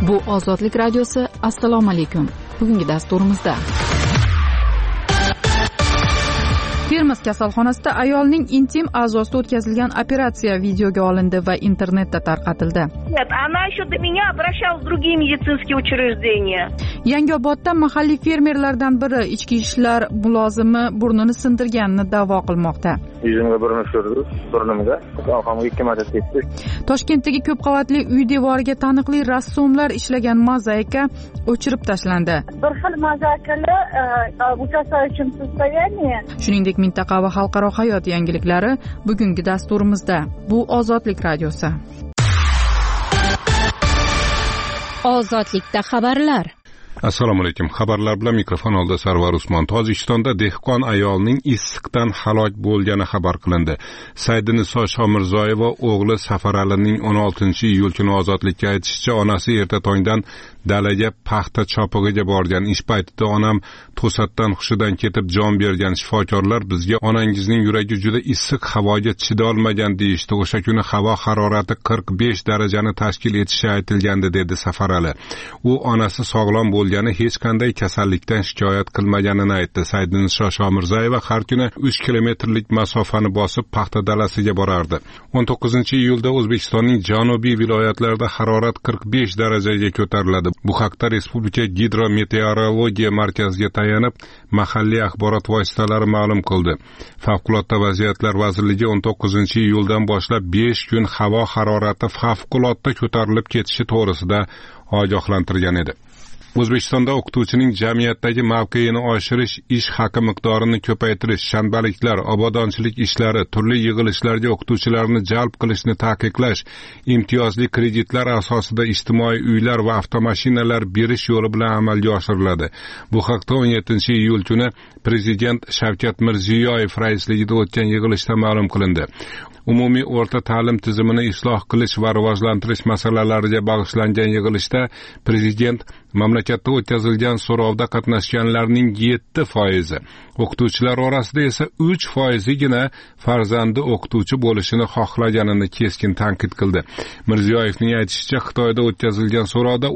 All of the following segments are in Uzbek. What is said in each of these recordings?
Bu Ozodlik radiosi. Assalomu alaykum. Bugungi dasturimizda Termiz kasalxonasida ayolning intim a'zosida o'tkazilgan operatsiya videoga olindi va internetda tarqatildi. Она еще до меня обращалась в другие медицинские учреждения. Yangiobodda mahalliy fermerlardan biri ichki ishlar mulozimi burnini sindirganini da'vo qilmoqda. Yuzimga burun tushirdi, burnimga. Orqamga 2 marta tepdi. Toshkentdagi ko'p qavatli uy devoriga taniqli rassomlar ishlagan mozaika o'chirib tashlandi. Bir xil mozaikalar ужасающем состоянии. Shuningdek, mintaqa va xalqaro hayot yangiliklari bugungi dasturimizda. Bu Ozodlik radiosi. Ozodlikda xabarlar. Assalomu alaykum. Xabarlar bilan mikrofon oldida Sarvar Usmon. Tojikistonda dehqon ayolning issiqdan halok bo'lgani xabar qilindi. Saidiniso Shomirzoyeva o'g'li Safaralining 16-iyul kuni ozodlikka aytishicha, onasi erta tongdan dalaga paxta chopig'iga borgan. Ish paytida onam to'satdan hushidan ketib jon bergan. Shifokorlar bizga onangizning yuragi juda issiq havoga chidolmagan deyishdi. O'sha kuni havo harorati 45 darajani tashkil etishi aytilgandi, dedi Safarali. U onasi sog'lom bo'lgani, hech qanday kasallikdan shikoyat qilmaganini aytdi. Saidiniso Shomirzoyeva har kuni 3 kilometrlik masofani bosib paxta dalasiga borardi. 19-iyulda O'zbekistonning janubiy viloyatlarida harorat 45 darajaga ko'tariladi. Bu haqda Respublika gidrometeorologiya markaziga tayanib, mahalliy axborot vositalari ma'lum qildi. Favqulodda vaziyatlar vazirligi 19-iyuldan boshlab 5 kun havo harorati favqulodda ko'tarilib ketishi to'g'risida ogohlantirgan edi. O'zbekistonda o'qituvchining jamiyatdagi mavqeini oshirish, ish haqi miqdorini ko'paytirish, shanbaliklar, obodonchilik ishlari, turli yig'ilishlarga o'qituvchilarni jalb qilishni taqiqlash, imtiyozli kreditlar asosida ijtimoiy uylar va avtomashinalar berish yo'li bilan amalga oshiriladi. Bu haqda 17-iyul kuni Prezident Shavkat Mirziyoyev raisligida o'tgan yig'ilishda ma'lum qilindi. Umumiy o'rta ta'lim tizimini isloh qilish va rivojlantirish masalalariga bag'ishlangan yig'ilishda Prezident mamlakatda o'tkazilgan so'rovda qatnashganlarning 7%, o'qituvchilar orasida esa 3%gina farzandi o'qituvchi bo'lishini xohlaganini keskin tanqid qildi. Mirziyoyevning aytishicha, Xitoyda o'tkazilgan so'rovda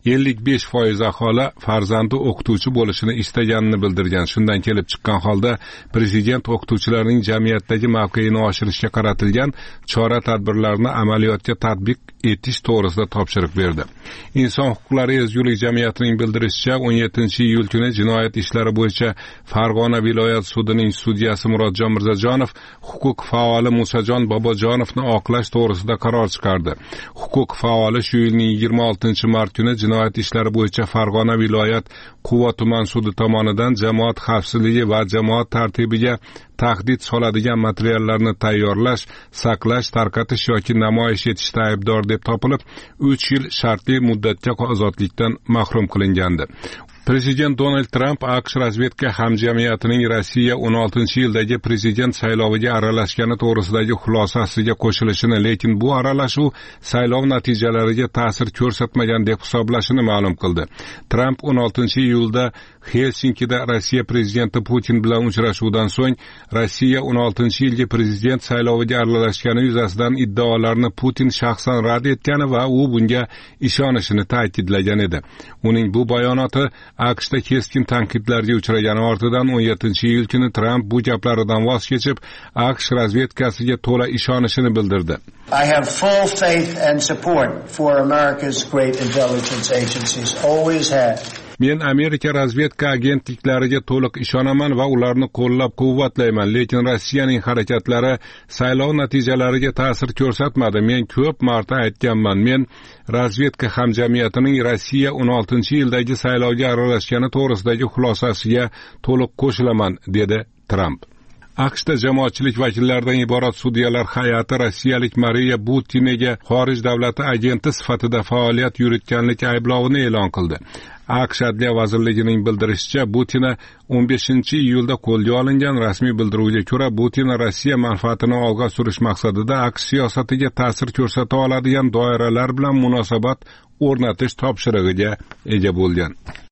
55% aholi farzandi o'qituvchi bo'lishini istaganini bildirgan. Shundan kelib chiqqan holda Prezident o'qituvchilarning jamiyatdagi mavqeini oshirishga qaratilgan chora-tadbirlarni amaliyotga tatbiq etish to'g'risida topshiriq berdi. Inson huquqlari ezgulik jamiyatining bildirishicha, 17-iyul kuni jinoyat ishlari bo'yicha Farg'ona viloyat sudining sudyasi Murodjon Mirzajonov huquq faoli Musajon Bobojonovni oqlash to'g'risida qaror chiqardi. Huquq faoli shu yilning 26-mart kuni jinoyat ishlari bo'yicha Farg'ona viloyat Quva tuman sudi tomonidan jamoat xavfsizligi va jamoat tartibiga tahdid soladigan materiallarni tayyorlash, saqlash, tarqatish yoki namoyish etishda aybdor deb topilib, 3 yil shartli muddatga ozodlikdan mahrum qilingandi. Prezident Donald Trump AQSh razvedka hamjamiyatining Rossiya 16-yildagi prezident sayloviga aralashgani to'g'risidagi xulosasiga qo'shilishini, lekin bu aralashuv saylov natijalariga ta'sir ko'rsatmagan deb hisoblashini ma'lum qildi. Trump 16-iyulda Helsinkida Rossiya prezidenti Putin bilan uchrashuvdan so'ng Rossiya 16-yilgi prezident sayloviga aralashgani yuzasidan iddaolarni Putin shaxsan rad etgani va u bunga ishonishini ta'kidlagan edi. Uning bu bayonoti AQShda keskin tanqidlarga uchragani ortidan 17-iyul kuni Trump bu gaplaridan voz kechib, AQSh razvedkasiga to'la ishonishini bildirdi. I have full faith and support for America's great intelligence agencies. Always have. Men Amerika razvedka agentliklariga to'liq ishonaman va ularni qo'llab-quvvatlayman, lekin Rossiyaning harakatlari saylov natijalariga ta'sir ko'rsatmadi. Men ko'p marta aytganman, men razvedka hamjamiyatining Rossiya 16-yildagi saylovga aralashgani to'g'risidagi xulosasiga to'liq qo'shilaman, dedi Trump. AQShda jamoatchilik vakillaridan iborat sudyalar hay'ati rossiyalik Mariya Butinega xorij davlati agenti sifatida faoliyat yuritganlik ayblovini e'lon qildi. AQSh Adliya vazirligining bildirishicha, Butina 15-iyulda qo'lga olingan. Rasmiy bildiruvga ko'ra, Butina Rossiya manfaatini olg'a surish maqsadida AQSh siyosatiga ta'sir ko'rsata oladigan doiralar bilan munosabat o'rnatish topshirig'iga ega bo'lgan.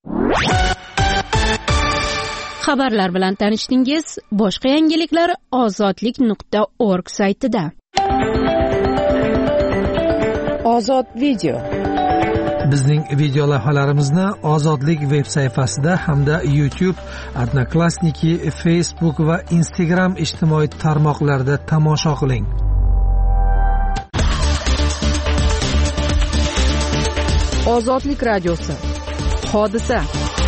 Xabarlar bilan tanishdingiz. Boshqa yangiliklar ozodlik.org saytida. Ozod video. Bizning video lavhalarimizni Ozodlik veb sayfasida hamda YouTube, Odnoklassniki, Facebook va Instagram ijtimoiy tarmoqlarida tomosha qiling. Ozodlik radiosi. Hodisa.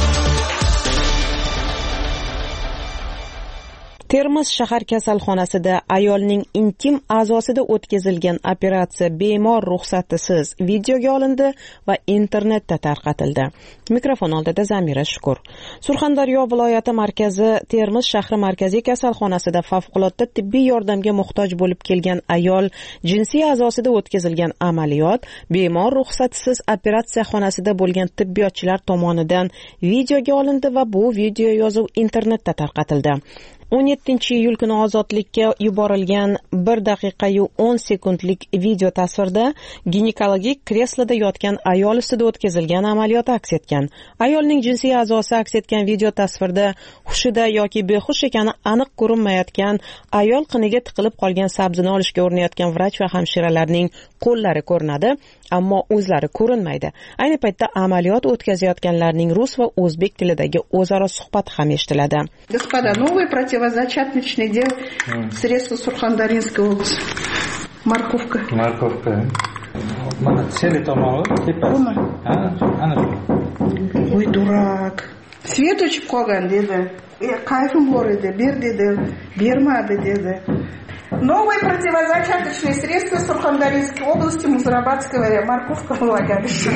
Termiz shahar kasalxonasida ayolning intim a'zosida o'tkazilgan operatsiya bemor ruxsatisiz videoga olindi va internetda tarqatildi. Mikrofon oldida Zamira Shukur. Surxondaryo viloyati markazi Termiz shahri markaziy kasalxonasida favqulodda tibbiy yordamga muhtoj bo'lib kelgan ayol jinsiy a'zosida o'tkazilgan amaliyot bemor ruxsatisiz operatsiya xonasida bo'lgan tibbiyotchilar tomonidan videoga olindi va bu video yozuv internetda tarqatildi. 17-iyul kuni ozodlikka yuborilgan 1 daqiqa-yu 10 sekundlik video tasvirda ginekologik kresloda yotgan ayol ustida o'tkazilgan amaliyot aks etgan. Ayolning jinsiy a'zosi aks etgan video tasvirda hushida yoki behush ekani aniq ko'rinmayotgan ayol qiniga tiqilib qolgan sabzini olishga urinayotgan vrach va hamshiralarning qo'llari ko'rinadi, ammo o'zlari ko'rinmaydi. Ayni paytda amaliyot o'tkazayotganlarning rus va o'zbek tilidagi o'zaro suhbati ham eshitiladi. Господа, новый противозачаточный дел средства Сурхандаринской области. Морковка. Морковка. Mana seli tomog'i tepasi. Ana. Ой, дурак. Свет o'chib qolgan dedi. Qayfim bor edi, ber dedi, bermadi dedi. Новое противозачаточное средство Сурхандаринской области Музрабадская морковка влагалище.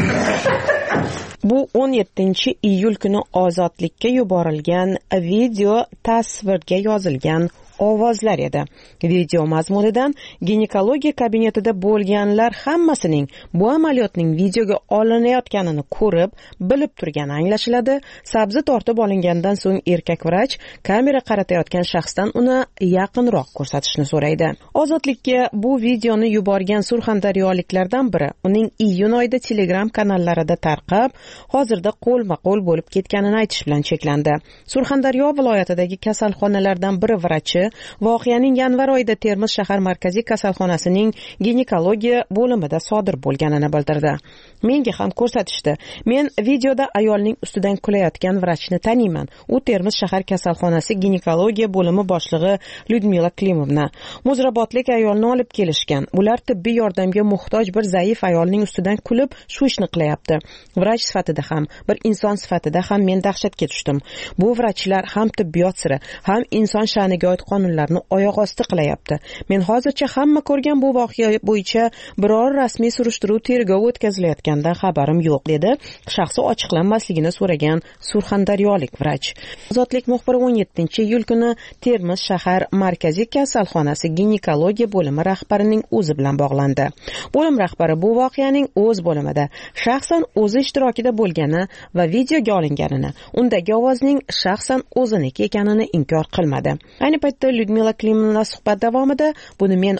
Bu 17-iyul kuni ozodlikka yuborilgan video tasvirga yozilgan ovozlar edi. Video mazmunidan ginekologiya kabinetida bo'lganlar hammasining bu amaliyotning videoga olinayotganini ko'rib, bilib turgani anglashiladi. Sabzi tortib olingandan so'ng erkak vrach kamera qaratayotgan shaxsdan uni yaqinroq ko'rsatishni so'raydi. Ozodlikka bu videoni yuborgan surxondaryoliklardan biri uning iyun oyida Telegram kanallarida tarqab, hozirda qo'lma-qo'l bo'lib ketganini aytish bilan cheklandi. Surxondaryo viloyatidagi kasalxonalardan biri vrachi voqeaning yanvar oyida Termiz shahar markaziy kasalxonasining ginekologiya bo'limida sodir bo'lganini bildirdi. Menga ham ko'rsatishdi. Men videoda ayolning ustidan kulayotgan vrachni taniyman. U Termiz shahar kasalxonasi ginekologiya bo'limi boshlig'i Lyudmila Klimovna. Muzrabotlik ayolni olib kelishgan. Ular tibbiy yordamga muhtoj bir zaif ayolning ustidan kulib, shu ishni qilyapti. Vrach sifatida ham, bir inson sifatida ham men dahshatga tushdim. Bu vrachlar ham tibbiyot siri, ham inson sha'niga oid qonunlarni oyoq osti qilyapti. Men hozircha hamma ko'rgan bu voqea bo'yicha biror rasmiy surishtiruv tergov o'tkazilayotganidan xabarim yo'q, dedi shaxsi ochiqlanmasligini so'ragan surxondaryolik vrach. Ozodlik muxbiri 17-iyul kuni Termiz shahar markaziy kasalxonasi ginekologiya bo'limi rahbarining o'zi bilan bog'landi. Bo'lim rahbari bu voqeaning o'z bo'limida shaxsan o'zi ishtirokida bo'lgani va videoga olinganini, undagi ovozning shaxsan o'ziniki ekanini inkor qilmadi. Ayni paytda Lyudmila Klimovna suhbat davomida buni men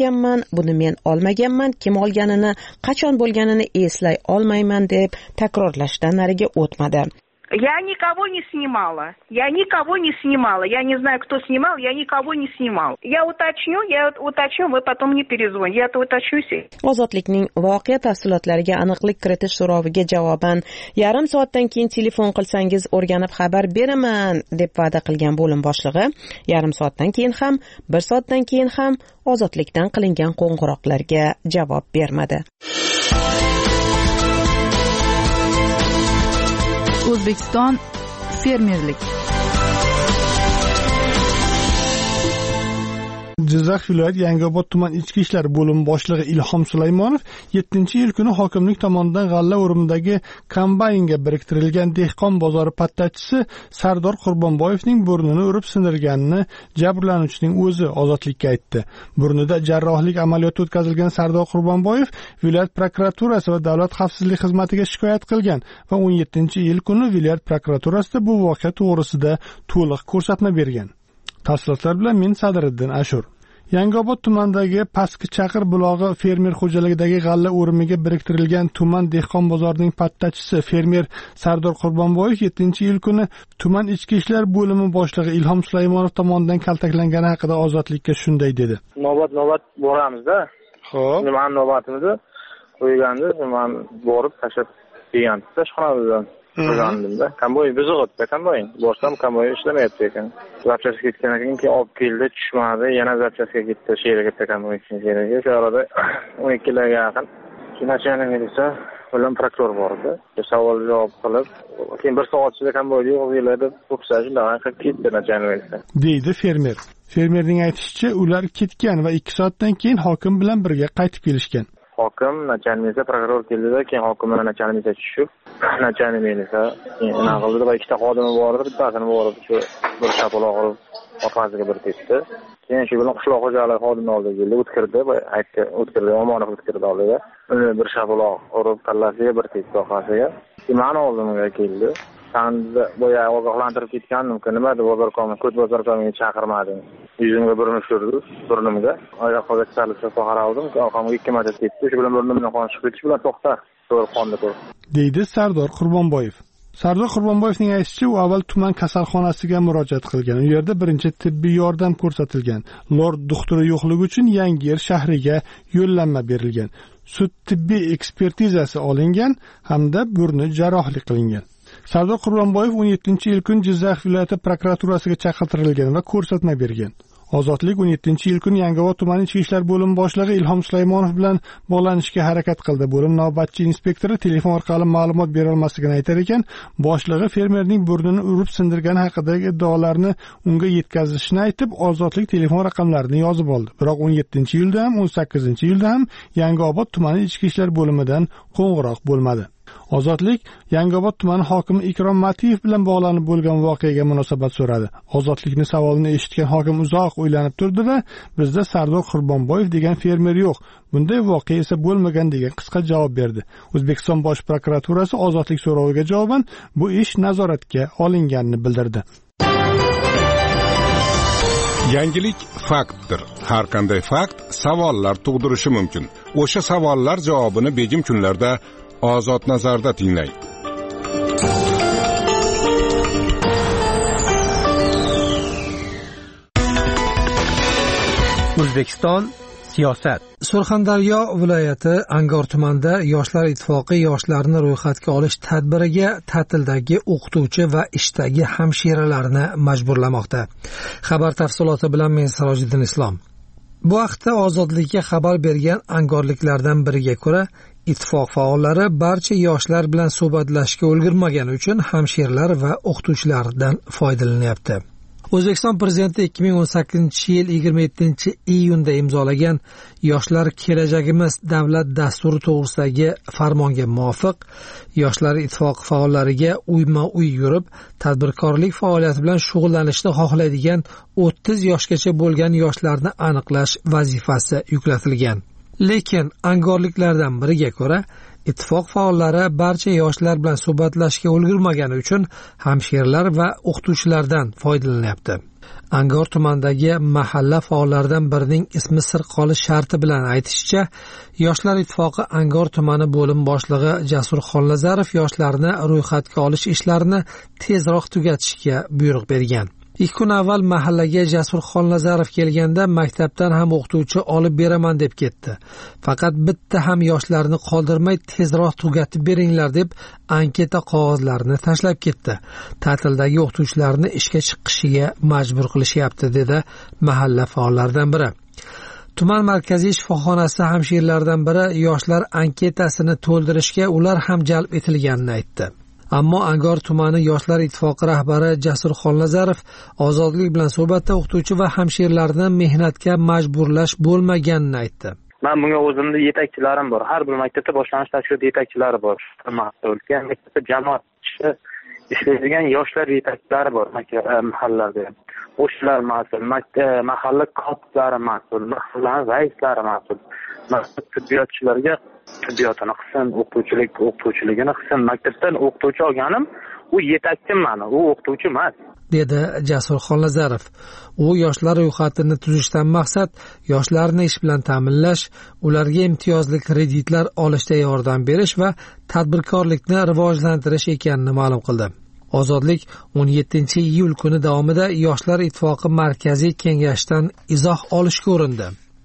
olmaganman, kim olganini, qachon bo'lganini eslay olmayman deb takrorlashdan nariga o'tmadi. Я никого не снимала. Я не знаю, кто снимал, я никого не снимал. Я уточню, вы потом мне перезвоните. Я это уточню. Ozodlikning voqea tafsilotlariga aniqlik kiritish so'roviga javoban yarim soatdan keyin telefon qilsangiz o'rganib xabar beraman deb va'da qilgan bo'lim boshlig'i yarim soatdan keyin ham, 1 soatdan keyin ham ozodlikdan qilingan qo'ng'iroqlarga javob bermadi. O'zbekiston fermerlik. Jizzax viloyati Yangiobod tuman ichki ishlar bo'limi boshlig'i Ilhom Sulaymonov 7-iyul kuni hokimlik tomonidan g'alla o'rimidagi kombaynga biriktirilgan dehqon bozori pattachisi Sardor Qurbonboyevning burnini urib sindirganini jabrlanuvchining o'zi ozodlikka aytdi. Burnida jarrohlik amaliyoti o'tkazilgan Sardor Qurbonboyev viloyat prokuraturasi va davlat xavfsizlik xizmatiga shikoyat qilgan va 17-iyul kuni viloyat prokuraturasida bu voqea to'g'risida to'liq ko'rsatma bergan. Tafsilotlar bilan men Sadriddin Ashur. Yangiobod tumanidagi Pastki Chaqir bulog'i fermer xo'jaligidagi g'alla o'rimiga biriktirilgan tuman dehqon bozorining pattachisi fermer Sardor Qurbonboyev 7-iyul kuni tuman ichki ishlar bo'limi boshlig'i Ilhom Sulaymonov tomonidan kaltaklangani haqida ozodlikka shunday dedi. Navbat boramiz-da. Xo'p. Nima navbatimizni qo'yganmiz, men borib tashlab Gigantda ishxonada o'rgandimda. Konvoy buzg'itda konvoy. Boshdan konvoy ishlamayapti ekan. Zapchastga ketgan ekan, keyin olib keldi, tushmadi, yana zapchastga ketdi, sherga konvoy sherga. Shu arada 12 ga yaqin Kinochani esa bilan prokuror bor edi. Savol javob qilib, keyin 1 soat ichida konvoyni yo'qlaylar deb to'psash bilan ketdi Nachanov. Deydi fermer. Fermerning aytishicha, ular ketgan va 2 soatdan keyin hokim bilan birga qaytib kelishgan. Hokim Nachanov prokuror keldida, keyin hokim bilan Nachanov tushib, Nachanov esa nima qildi va ikkita xodimi bor edi, bittasini borib shu bir shapaloq qilib orqasiga bir tepdi. Keyin shu bilan qishloq xo'jaligi xodimi oldiga keldi, o'tkirdi va aytdi, o'tkirdi, Omonov o'tkirdi oldiga. Uni bir shapaloq urib, kallasiga bir tepdi orqasiga. Mani oldimga keldi. Sanda boya ogohlantirib ketgandim-ku, nima deb bozorkomni, ko't bozorkomni chaqirmading. Yuzimga burni tushirdi, burnimga. Oyoqqa chiqarib qaraldim, orqamga 2 marta tepdi. Shu bilan burnimdan qon chiqib ketishi bilan to'xta, to'g'ri qonni ko'r. Deydi Sardor Qurbonboyev. Sardor Qurbonboyevning aytishicha, u avval tuman kasalxonasiga murojaat qilgan. U yerda birinchi tibbiy yordam ko'rsatilgan. Lord doktori yo'qligi uchun Yangiyer shahriga yo'llanma berilgan. Sud tibbiy ekspertizasi olingan hamda burni jarrohlik qilingan. Sardor Qurbonboyev 17-yil kun Jizzax viloyati prokuraturasiga chaqirtirilgan va ko'rsatma bergan. Ozodlik 17-yil kun Yangiobod tumani ichki ishlar bo'limi boshlig'i Ilhom Sulaymonov bilan bog'lanishga harakat qildi. Bo'lim navbatchi inspektori telefon orqali ma'lumot bera olmasligini aytar ekan, boshlig'i fermerning burnini urib sindirgani haqidagi iddaolarni unga yetkazishni aytib, Ozodlik telefon raqamlarini yozib oldi. Biroq 17-yilda ham, 18-yilda ham Yangiobod tumani ichki ishlar bo'limidan qo'ng'iroq bo'lmadi. Ozodlik Yangiobod tumani hokimi Ikrom Matiyev bilan bog'lanib bo'lgan voqeaga munosabat so'radi. Ozodlikning savolini eshitgan hokim uzoq o'ylanib turdi-da, bizda Sardor Qurbonboyev degan fermer yo'q. Bunday voqea esa bo'lmagan degan qisqa javob berdi. O'zbekiston Bosh prokuraturasi Ozodlik so'roviga javoban bu ish nazoratga olinganini bildirdi. Yangilik faktdir. Har qanday fakt savollar tug'dirishi mumkin. O'sha savollar javobini begim kunlarda Ozod nazarda tinglang. O'zbekiston siyosat. Surxondaryo viloyati Angor tumanida Yoshlar ittifoqi yoshlarni ro'yxatga olish tadbiriga ta'tildagi o'qituvchi va ishdagi hamshiralarni majburlamoqda. Xabar tafsiloti bilan men Sirojiddin Islom. Bu haqda Ozodlikka xabar bergan angorliklardan biriga ko'ra, ittifoq faollari barcha yoshlar bilan suhbatlashishga ulgurmagani uchun hamshiralar va o'qituvchilardan foydalanyapti. O'zbekiston prezidenti 2018-yil 27-iyunda imzolagan Yoshlar kelajagimiz davlat dasturi to'g'risidagi farmonga muvofiq Yoshlar ittifoqi faollariga uyma-uy yurib, tadbirkorlik faoliyati bilan shug'ullanishni xohlaydigan 30 yoshgacha bo'lgan yoshlarni aniqlash vazifasi yuklatilgan. Lekin angorliklardan biriga ko'ra, ittifoq faollari barcha yoshlar bilan suhbatlashishga ulgurmagani uchun hamshiralar va o'qituvchilardan foydalanyapti. Angor tumanidagi mahalla faollaridan birining ismi sir qolish sharti bilan aytishicha, Yoshlar ittifoqi Angor tumani bo'lim boshlig'i Jasur Xonlazarov yoshlarni ro'yxatga olish ishlarini tezroq tugatishga buyruq bergan. 2 kun avval mahallaga Jasur Xonlazarov kelganda maktabdan ham o'qituvchi olib beraman deb ketdi. Faqat bitta ham yoshlarni qoldirmay tezroq tugatib beringlar deb anketa qog'ozlarini tashlab ketdi. Ta'tildagi o'qituvchilarni ishga chiqishiga majbur qilishyapti, dedi mahalla faollaridan biri. Tuman markaziy shifoxonasi hamshiralaridan biri yoshlar anketasini to'ldirishga ular ham jalb etilganini aytdi. Ammo Angor tumani Yoshlar ittifoqi rahbari Jasur Xonlazarov Ozodlik bilan suhbatda o'qituvchi va hamshiralarni mehnatga majburlash bo'lmaganini aytdi. Men bunga o'zimning yetakchilarim bor. Har bir maktabda boshlanish tashkilot yetakchilari bor. Maktabda jamoat ishlaydigan yoshlar yetakchilari bor mahallalarda. O'shalar mas'ul, mahalla kotiblari mas'ul, mahalla raislari mas'ul. Maktab tibbiyotchilariga tibbiyotini qilsin, o'qituvchiligini qilsin. Maktabdan o'qituvchi olganim, u yetakchim meni, u o'qituvchi emas, dedi Jasur Xonlazarov. U yoshlar ro'yxatini tuzishdan maqsad yoshlarni ish bilan ta'minlash, ularga imtiyozli kreditlar olishda yordam berish va tadbirkorlikni rivojlantirish ekanini ma'lum qildi. Ozodlik 17-iyul kuni davomida Yoshlar ittifoqi markaziy kengashidan izoh olishga urindi.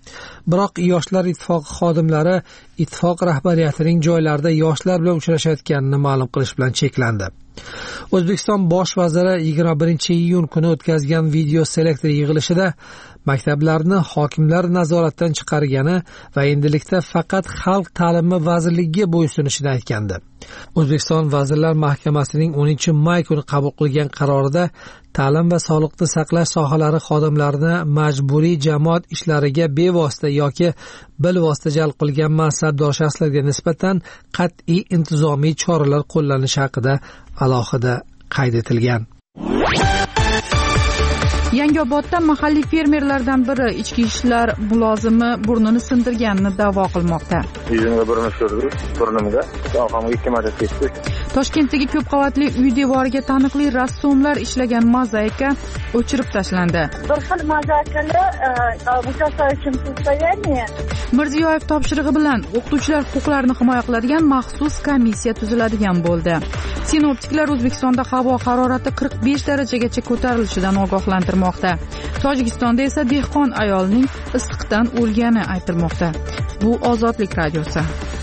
Biroq Yoshlar ittifoqi xodimlari ittifoq rahbariyatining joylarda yoshlar bilan uchrashayotganini ma'lum qilish bilan cheklandi. O'zbekiston bosh vaziri 21-iyun kuni o'tkazgan video selektor yig'ilishida maktablarni hokimlar nazoratdan chiqargani va endilikda faqat Xalq ta'limi vazirligiga bo'ysunishini aytgandi. O'zbekiston Vazirlar Mahkamasining 10-may kuni qabul qilgan qarorida ta'lim va sog'liqni saqlash sohalari xodimlarini majburiy jamoat ishlariga bevosita yoki bilvosita jalb qilgan mansabdor shaxslarga nisbatan qat'iy intizomiy choralar qo'llanishi haqida alohida qayd etilgan. Yangiobodda mahalliy fermerlardan biri ichki ishlar mulozimi burnini sindirganini da'vo qilmoqda. Yuzimga burun tushirdi, burnimga, orqamga 2 marta tepdi. Toshkentdagi ko'p qavatli uy devoriga taniqli rassomlar ishlagan mozaika o'chirib tashlandi. Bir xil mozaikalar uchastklar uchun so'zlayapti. Mirziyoyev topshirig'i bilan o'qituvchilar huquqlarini himoya qiladigan maxsus komissiya tuziladigan bo'ldi. Sinoptiklar O'zbekistonda havo harorati 45 darajagacha ko'tarilishidan ogohlantirmoqda. Tojikistonda esa dehqon ayolning issiqdan o'lgani aytilmoqda. Bu Ozodlik radiosi.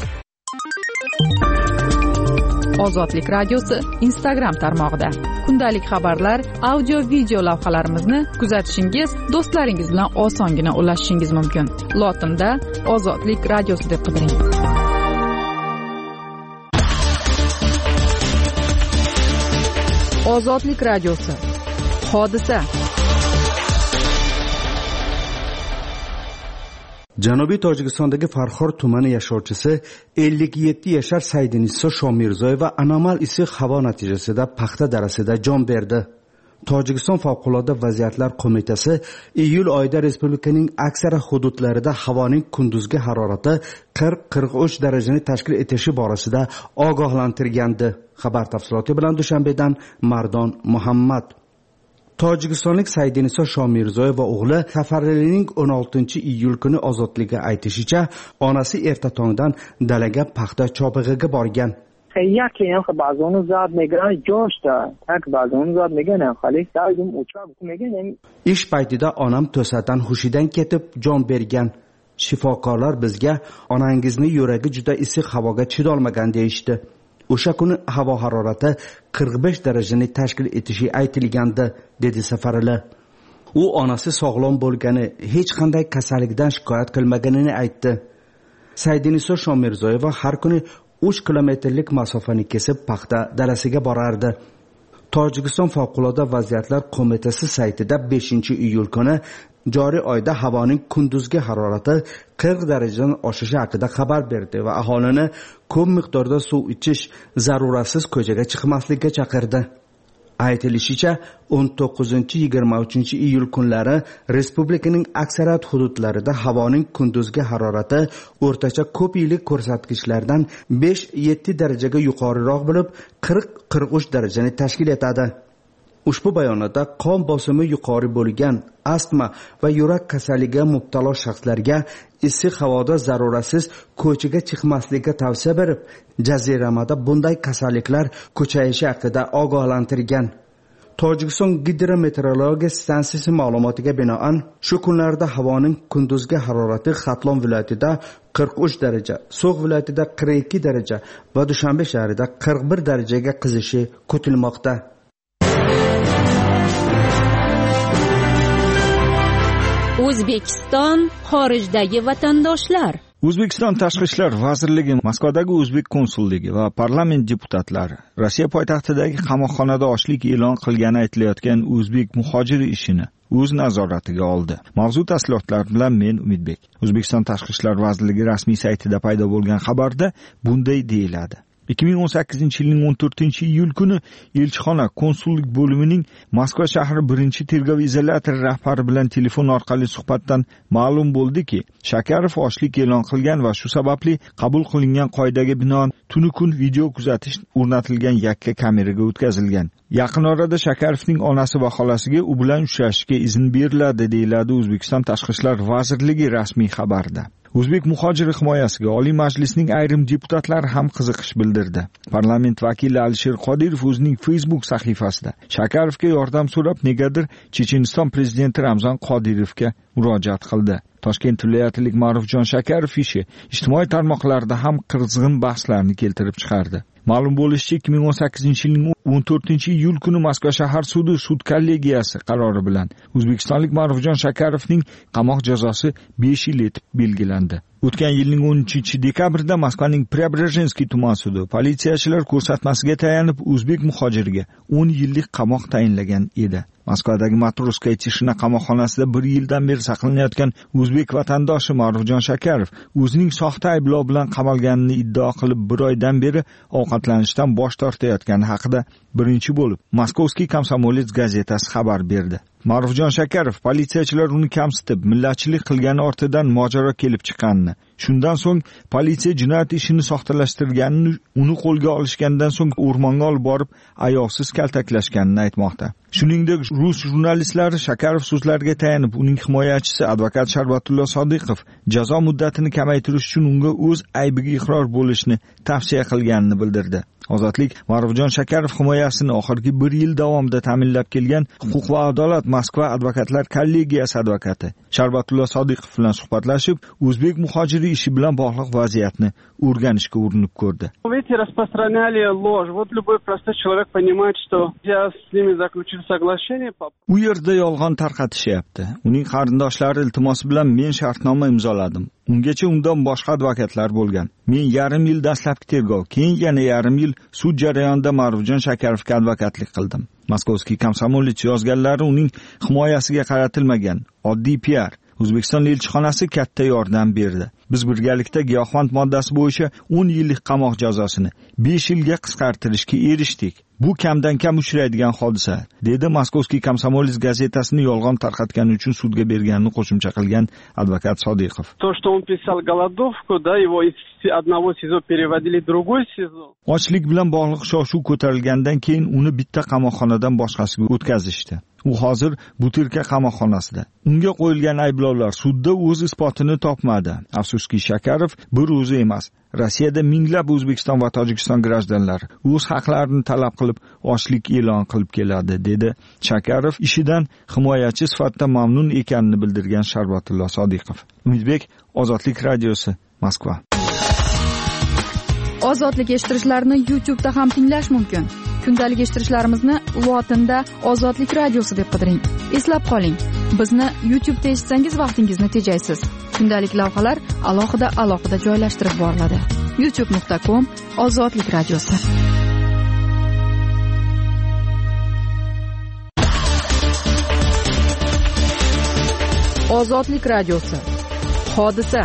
Ozodlik radiosi Instagram tarmog'ida. Kundalik xabarlar, audio, video lavhalarimizni kuzatishingiz, do'stlaringiz bilan osongina ulashishingiz mumkin. Lotinda Ozodlik radiosi deb qidiring. Ozodlik radiosi. Hodisa. Janubiy Tojikistondagi Farxor tumani yashovchisi 57 yashar Saidiniso Shomirzoyeva anomal issiq havo natijasida paxta darasida jon berdi. Tojikiston favqulodda vaziyatlar qo'mitasi iyul oyida respublikaning aksar hududlarida havoning kunduzgi harorati 40-43 darajani tashkil etishi borasida ogohlantirgandi. Xabar tafsiloti bilan Dushanbedan Mardon Muhammad. Tojikistonlik Saidiniso Shomirzoyeva o'g'li Safaralining 16-iyul kuni ozodlikka aytishicha, onasi erta tongdan dalaga paxta chopig'iga borgan. یکی هم خب بعض اونو زاد میگن جوش دا tak بعض اونو زاد میگن خالی دایم uçak میگن. Ish paytida onam to'satdan hushidan ketib jon bergan. Shifokorlar bizga onangizni yuragi juda issiq havoga chidolmagan deyishdi. O'sha kuni havo harorati 45 darajani tashkil etishi aytilgandi, dedi Safarali. U onasi sog'lom bo'lgani, hech qanday kasallikdan shikoyat qilmaganini aytdi. Saidiniso Shomirzoyeva har kuni 3 kilometrlik masofani kesib paxta dalasiga borardi. Tojikiston favqulodda vaziyatlar qo'mitasi saytida 5-iyul kuni joriy oyda havoning kunduzgi harorati 40 darajadan oshishi haqida xabar berdi va aholini ko'p miqdorda suv ichish, zaruratsiz ko'chaga chiqmaslikka chaqirdi. Aytilishicha, 19-23 kunlari respublikaning aksariyat hududlarida havoning kunduzgi harorati o'rtacha ko'p yillik ko'rsatkichlardan 5-7 darajaga yuqoriroq bo'lib, 40-43 darajani tashkil etadi. Ushbu bayonotda qon bosimi yuqori bo'lgan, astma va yurak kasalligiga mubtalo shaxslarga issiq havoda zaruratsiz ko'chaga chiqmaslikka tavsiya berib, jaziramada bunday kasalliklar ko'chayishi haqida ogohlantirgan. Tojikiston gidrometeorologiya stansiyasi ma'lumotiga binoan, shu kunlarda havoning kunduzgi harorati Xatlon viloyatida 43 daraja, So'g'd viloyatida 42 daraja va Dushanbe shahrida 41 darajaga qizishi kutilmoqda. O'zbekiston xorijdagi vatandoshlar. O'zbekiston Tashqi ishlar vazirligi, Moskvadagi o'zbek konsulligi va parlament deputatlari Rossiya poytaxtidagi qamoqxonada ochlik e'lon qilgani aytilayotgan o'zbek muhojiri ishini o'z nazoratiga oldi. Mavzu tafsilotlar bilan men Umidbek. O'zbekiston Tashqi ishlar vazirligi rasmiy saytida paydo bo'lgan xabarda bunday deyiladi. 2018-yilning 14-iyul kuni elchixona konsullik bo'limining Moskva shahri 1-tergov izolyatori rahbari bilan telefon orqali suhbatdan ma'lum bo'ldiki, Shakarov ochlik e'lon qilgan va shu sababli qabul qilingan qoidaga binoan tuni kun video kuzatish o'rnatilgan yakka kameraga o'tkazilgan. Yaqin orada Shakarovning onasi va xolasiga u bilan uchrashishga izn beriladi, deyiladi O'zbekiston Tashqi ishlar vazirligi rasmiy xabarida. O'zbek muhojiri himoyasiga Oliy Majlisning ayrim deputatlari ham qiziqish bildirdi. Parlament vakili Alisher Qodirov o'zining Facebook sahifasida Shakarovga yordam so'rab negadir Checheniston prezidenti Ramzan Qodirovga murojaat qildi. Toshkent viloyatilik Ma'rufjon Shakarov ishi ijtimoiy tarmoqlarda ham qizg'in bahslarni keltirib chiqardi. Ma'lum bo'lishicha, 2018-yilning 14-iyul kuni Moskva shahar sudi sud kollegiyasi qarori bilan o'zbekistonlik Ma'rufjon Shakarovning qamoq jazosi 5 yil etib belgilandi. O'tgan yilning 13-dekabrda Moskvaning Preobrazhenskiy tuman sudi politsiyachilar ko'rsatmasiga tayanib o'zbek muhojiriga 10 yillik qamoq tayinlagan edi. Moskvadagi Matroskaya Tishina qamoqxonasida 1 yildan beri saqlanayotgan o'zbek vatandoshi Ma'rufjon Shakarov o'zining soxta ayblov bilan qamalganini iddao qilib 1 oydan beri ovqatlanishdan bosh tortayotgani haqida birinchi bo'lib Moskovskiy Komsomolets gazetasi xabar berdi. Ma'rufjon Shakarov politsiyachilar uni kamsitib, millatchilik qilgani ortidan mojaro kelib chiqqanini, shundan so'ng politsiya jinoyat ishini soxtalashtirganini, uni qo'lga olishgandan so'ng o'rmonga olib borib ayovsiz kaltaklashganini aytmoqda. Shuningdek, rus jurnalistlari Shakarov so'zlariga tayanib, uning himoyachisi advokat Sharbatullo Sodiqov jazo muddatini kamaytirish uchun unga o'z aybiga iqror bo'lishni tavsiya qilganini bildirdi. Ozodlik Ma'rufjon Shakarov himoyasini oxirgi 1 yil davomida ta'minlab kelgan Huquq va adolat Moskva advokatlar kollegiyasi advokati Sharbatullo Sodiqov bilan suhbatlashib, o'zbek muhojiri ishi bilan bog'liq vaziyatni o'rganishga urinib ko'rdi. Эти распространяли ложь. Вот любой простой человек понимает, что я с ними заключил соглашение. U yerda yolg'on tarqatishyapti. Uning qarindoshlari iltimosi bilan men shartnoma imzoladim. Ungacha undan boshqa advokatlar bo'lgan. Men yarim yil dastlabki tergov, keyin yana yarim yil sud jarayonida Ma'rufjon Shakarovga advokatlik qildim. Moskovskiy Komsomolets yozganlari uning himoyasiga qaratilmagan oddiy PR. O'zbekiston elchixonasi katta yordam berdi. Biz birgalikda giyohvand moddasi bo'yicha 10 yillik qamoq jazosini 5 yilga qisqartirishga erishdik. Bu kamdan kam uchraydigan hodisa, dedi Moskovskiy Komsomolets gazetasini yolg'on tarqatgani uchun sudga berganini qo'shimcha qilgan advokat Sodiqov. То, что он писал голодовку, да, его из одного СИЗО переводили в другой СИЗО. Ochlik bilan bog'liq shov-shuv ko'tarilgandan keyin uni bitta qamoqxonadan boshqasiga o'tkazishdi. U hozir Butirka qamoqxonasida. Unga qo'yilgan ayblovlar sudda o'z isbotini topmadi. Afsuski, Shakarov bir o'zi emas, Rossiyada minglab O'zbekiston va Tojikiston grajdanlari o'z haqlarini talab qilib ochlik e'lon qilib keladi, dedi Shakarov ishidan himoyachi sifatida mamnun ekanini bildirgan Sharbatullo Sodiqov. Umidbek, Ozodlik radiosi, Moskva. Ozodlik eshittirishlarni YouTube'da ham tinglash mumkin. Kundalik eshittirishlarimizni lotinda Ozodlik radiosi deb qidiring. Eslab qoling, bizni YouTube'da eshitsangiz vaqtingizni tejaysiz. Kundalik lavhalar alohida joylashtirib boriladi. youtube.com/Ozodlik radiosi. Ozodlik radiosi. Hodisa.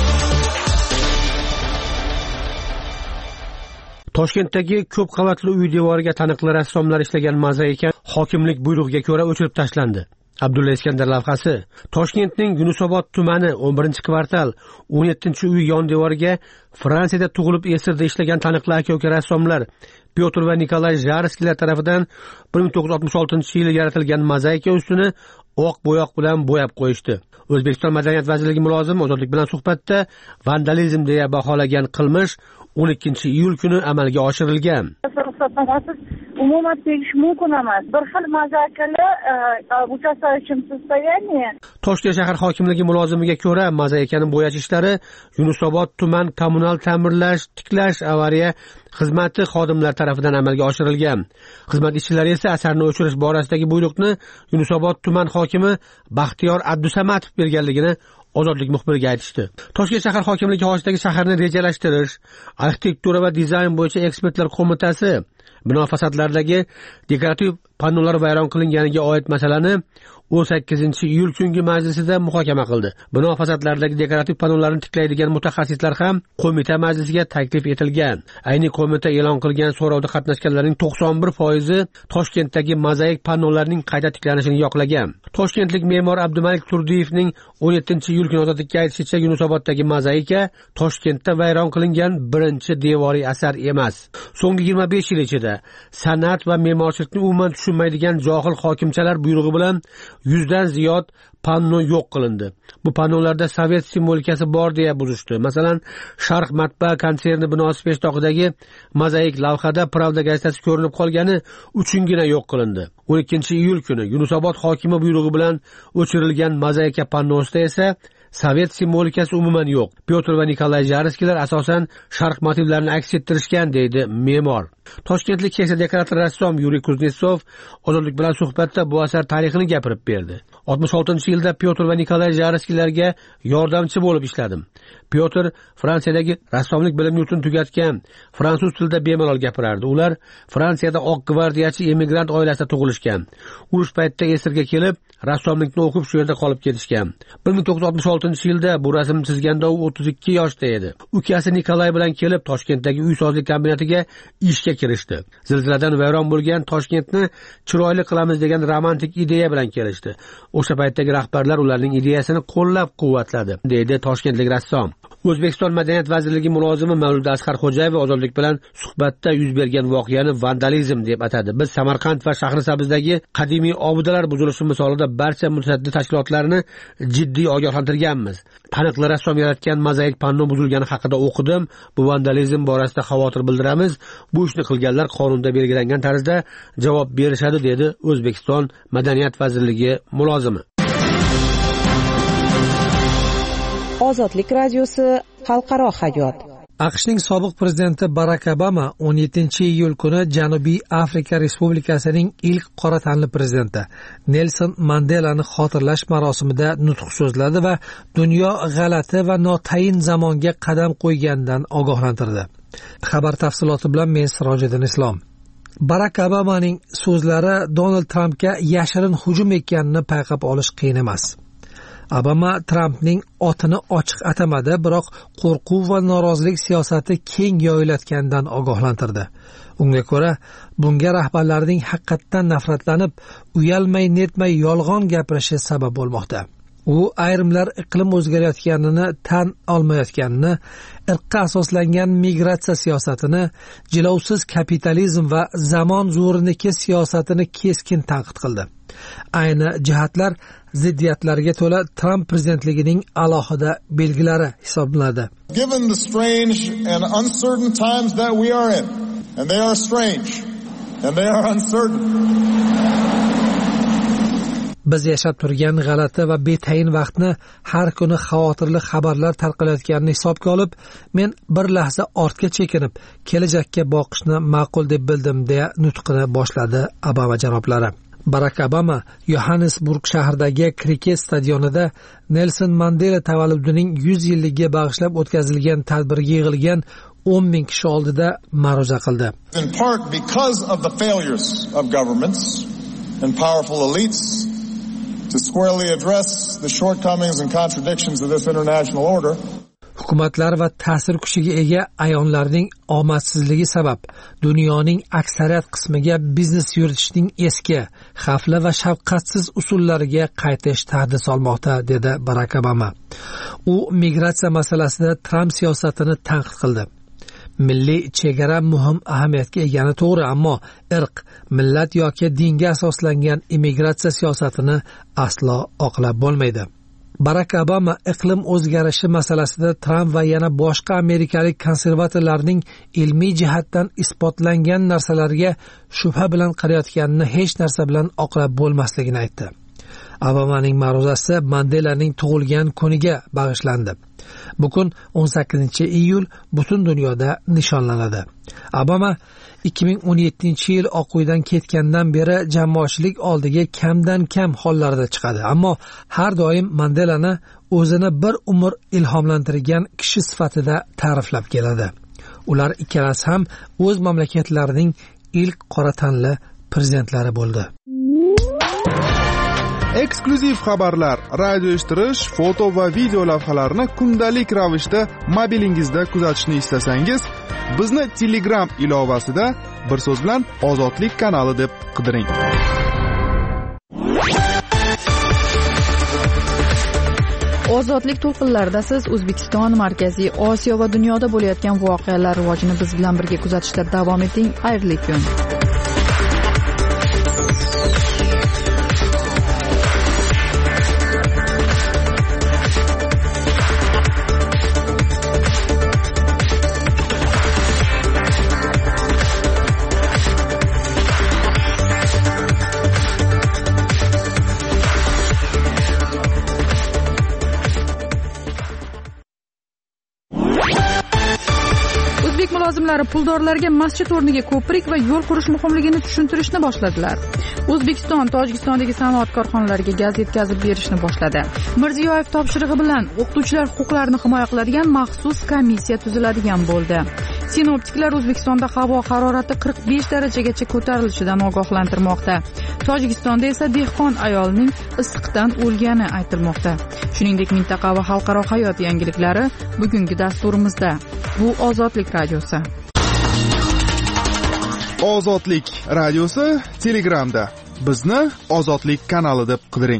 Toshkentdagi ko'p qavatli uy devoriga taniqli rassomlar ishlagan mozaika hokimlik buyrug'iga ko'ra o'chirib tashlandi. Abdulla Iskandar lavhasi. Toshkentning Yunusobod tumani 11-kvartal 17-uy yon devoriga Fransiyada tug'ilib yasirda ishlagan taniqli aka-uka rassomlar Pyotr va Nikolay Jarskilar tomonidan 1966-yili yaratilgan mozaika ustini oq bo'yoq bilan bo'yab qo'yishdi. O'zbekiston Madaniyat vazirligi mulozimi Ozodlik bilan suhbatda vandalizm deya baholagan qilmish 12-iyul kuni amalga oshirilgan. Umuman tegish mumkin emas. Bir xil mozaikalar участвующим состоянии. Toshkent shahar hokimligi mulozimiga ko'ra, mozaikani bo'yash ishlari Yunusobod tuman kommunal ta'mirlash, tiklash avariya xizmati xodimlari tomonidan amalga oshirilgan. Xizmat ishchilari esa asarni o'chirish borasidagi buyruqni Yunusobod tuman hokimi Baxtiyor Abdusamatov berganligini Ozodlik muxbiriga aytishdi. Toshkent shahar hokimligi hozidagi shaharni rejalashtirish, arxitektura va dizayn bo'yicha ekspertlar qo'mitasi bino fasadlaridagi dekorativ pannolar vayron qilinganiga oid masalani 18-iyul kungi majlisida muhokama qildi. Bino fasadlaridagi dekorativ pannolarni tiklaydigan mutaxassislar ham qo'mita majlisiga taklif etilgan. Ayni qo'mita e'lon qilgan so'rovda qatnashganlarning 91% Toshkentdagi mozaik pannolarning qayta tiklanishini yoqlagan. Toshkentlik me'mor Abdumalik Turdiyevning 17-iyul kuni Ozodlikka aytishicha, Yunusoboddagi mozaika Toshkentda vayron qilingan birinchi devoriy asar emas. So'nggi 25 yil ichida san'at va me'morchilikni umuman tushunmaydigan johil hokimchalar buyrug'i bilan 100 dan ziyod panno yo'q qilindi. Bu pannolarda sovet simvolikasi bor deya buzishdi. Masalan, Sharq matbaa konserni binosi peshtoqidagi mozaik lavhada Pravda gazetasi ko'rinib qolgani uchungina yo'q qilindi. 12-iyul kuni Yunusobod hokimi buyrug'i bilan o'chirilgan mozaika pannosida esa sovet simvolikasi umuman yo'q. Pyotr va Nikolay Jarskilar asosan sharq motivlarini aks ettirishgan, deydi me'mor. Toshkentlik keksa dekorator rassom Yuriy Kuznetsov Ozodlik bilan suhbatda bu asar tarixini gapirib berdi. 66-yilda Pyotr va Nikolay Jarskilarga yordamchi bo'lib ishladim. Pyotr Fransiyadagi rassomlik bilim yurtini tugatgan, fransuz tilida bemalol gapirardi. Ular Fransiyada oq gvardiyachi emigrant oilasida tug'ilishgan. Urush paytida Esirga kelib, rassomlikni o'qib shu yerda qolib ketishgan. 1966-yilda bu rasmni chizganda u 32 yoshda edi. Ukasi Nikolay bilan kelib Toshkentdagi uy sozlik kombinatiga ishga kirishdi. Zilziladan vayron bo'lgan Toshkentni chiroyli qilamiz degan romantik ideya bilan kelishdi. O'sha paytdagi rahbarlar ularning ideyasini qo'llab-quvvatladi, deydi toshkentlik rassom. O'zbekiston Madaniyat vazirligi mulozimi Mavlud Asqarxo'jayev Ozodlik bilan suhbatda yuz bergan voqeani vandalizm deb atadi. Biz Samarqand va Shahrisabzdagi qadimiy obidalar buzilishi misolida barcha mutasaddi tashkilotlarni jiddiy ogohlantirganmiz. Taniqli rassom yaratgan mozaik panno buzilgani haqida o'qidim. Bu vandalizm borasida xavotir bildiramiz. Bu ishni qilganlar qonunda belgilangan tarzda javob berishadi, dedi O'zbekiston Madaniyat vazirligi mulozimi. Ozodlik radiosi xalqaro hayot. AQShning sobiq prezidenti Barak Obama 17-iyul kuni Janubiy Afrika Respublikasining ilk qora tanli prezidenti Nelson Mandelani xotirlash marosimida nutq so'zladi va dunyo g'alati va notayin zamonga qadam qo'yganidan ogohlantirdi. Xabar tafsiloti bilan men Sirojiddin Islom. Barak Obamaning so'zlari Donald Trampga yashirin hujum ekanini payqab olish qiyin emas. Obama Trampning otini ochiq atamadi, biroq qo'rquv va norozilik siyosati keng yoyilayotganidan ogohlantirdi. Unga ko'ra, bunga rahbarlarning haqiqatdan nafratlanib, uyalmay netmay yolg'on gapirishi sabab bo'lmoqda. U ayrimlar iqlim o'zgarayotganini tan olmayotganini, irqqa asoslangan migratsiya siyosatini, jilovsiz kapitalizm va zamon zo'riniki siyosatini keskin tanqid qildi. Ayni jihatlar ziddiyatlarga to'la Trump prezidentligining alohida belgilari hisoblanadi. Given the strange and uncertain times that we are in, and they are strange and they are uncertain. Biz yashab turgan g'alati va betayin vaqtni, har kuni xavotirli xabarlar tarqalayotganini hisobga olib, men bir lahza ortga chekinib, kelajakka boqishni ma'qul deb bildim, deya nutqini boshladi Obama janoblari. Barak Obama Johannesburg shahridagi kriket stadionida Nelson Mandela tavalludining 100 yilligiga bag'ishlab o'tkazilgan tadbirga yig'ilgan 10 ming kishi oldida ma'ruza qildi. In part because of the failures of governments and powerful elites to squarely address the shortcomings and contradictions of this international order. Hukumatlar va ta'sir kuchiga ega ayonlarning omadsizligi sabab dunyoning aksariyat qismiga biznes yuritishning eski, xavfli va shafqatsiz usullariga qaytish tahdid solmoqda, dedi Barak Obama. U migratsiya masalasida Trump siyosatini tanqid qildi. Milliy chegara muhim ahamiyatga egani to'g'ri, ammo irq, millat yoki dinga asoslangan immigratsiya siyosatini aslo oqlab bo'lmaydi. Barak Obama iqlim o'zgarishi masalasida Trump va yana boshqa amerikalik konservatorlarning ilmiy jihatdan isbotlangan narsalarga shubha bilan qarayotganini hech narsa bilan oqlab bo'lmasligini aytdi. Obamaning ma'ruzasi Mandelaning tug'ilgan kuniga bag'ishlandi. Bu kun 18-iyul butun dunyoda nishonlanadi. Obama 2017-yil Oq uydan ketgandan beri jamoatchilik oldiga kamdan kam hollarda chiqadi, ammo har doim Mandelani o'zini bir umr ilhomlantirgan kishi sifatida ta'riflab keladi. Ular ikkalasi ham o'z mamlakatlarining ilk qora tanli prezidentlari bo'ldi. Eksklyuziv xabarlar, radio eshittirish, foto va video lavhalarni kundalik ravishda mobilingizda kuzatishni istasangiz, bizni Telegram ilovasida bir so'z bilan Ozodlik kanali deb qidiring. Ozodlik to'lqinlarida siz O'zbekiston, Markaziy Osiyo va dunyoda bo'layotgan voqealar rivojini biz bilan birga kuzatishda davom eting. Xayrli kun. mulozimlari puldorlarga masjid o'rniga ko'prik va yo'l qurish muhimligini tushuntirishni boshladilar. O'zbekiston Tojikistondagi sanoat korxonalariga gaz yetkazib berishni boshladi. Mirziyoyev topshirig'i bilan o'qituvchilar huquqlarini himoya qiladigan maxsus komissiya tuziladigan bo'ldi. Sinoptiklar O'zbekistonda havo harorati 45 darajagacha ko'tarilishidan ogohlantirmoqda. Tojikistonda esa dehqon ayolning issiqdan o'lgani aytilmoqda. Shuningdek, mintaqa va xalqaro hayot yangiliklari bugungi dasturimizda. Bu Ozodlik radiosi. Ozodlik radiosi Telegramda. Bizni Ozodlik kanali deb qidiring.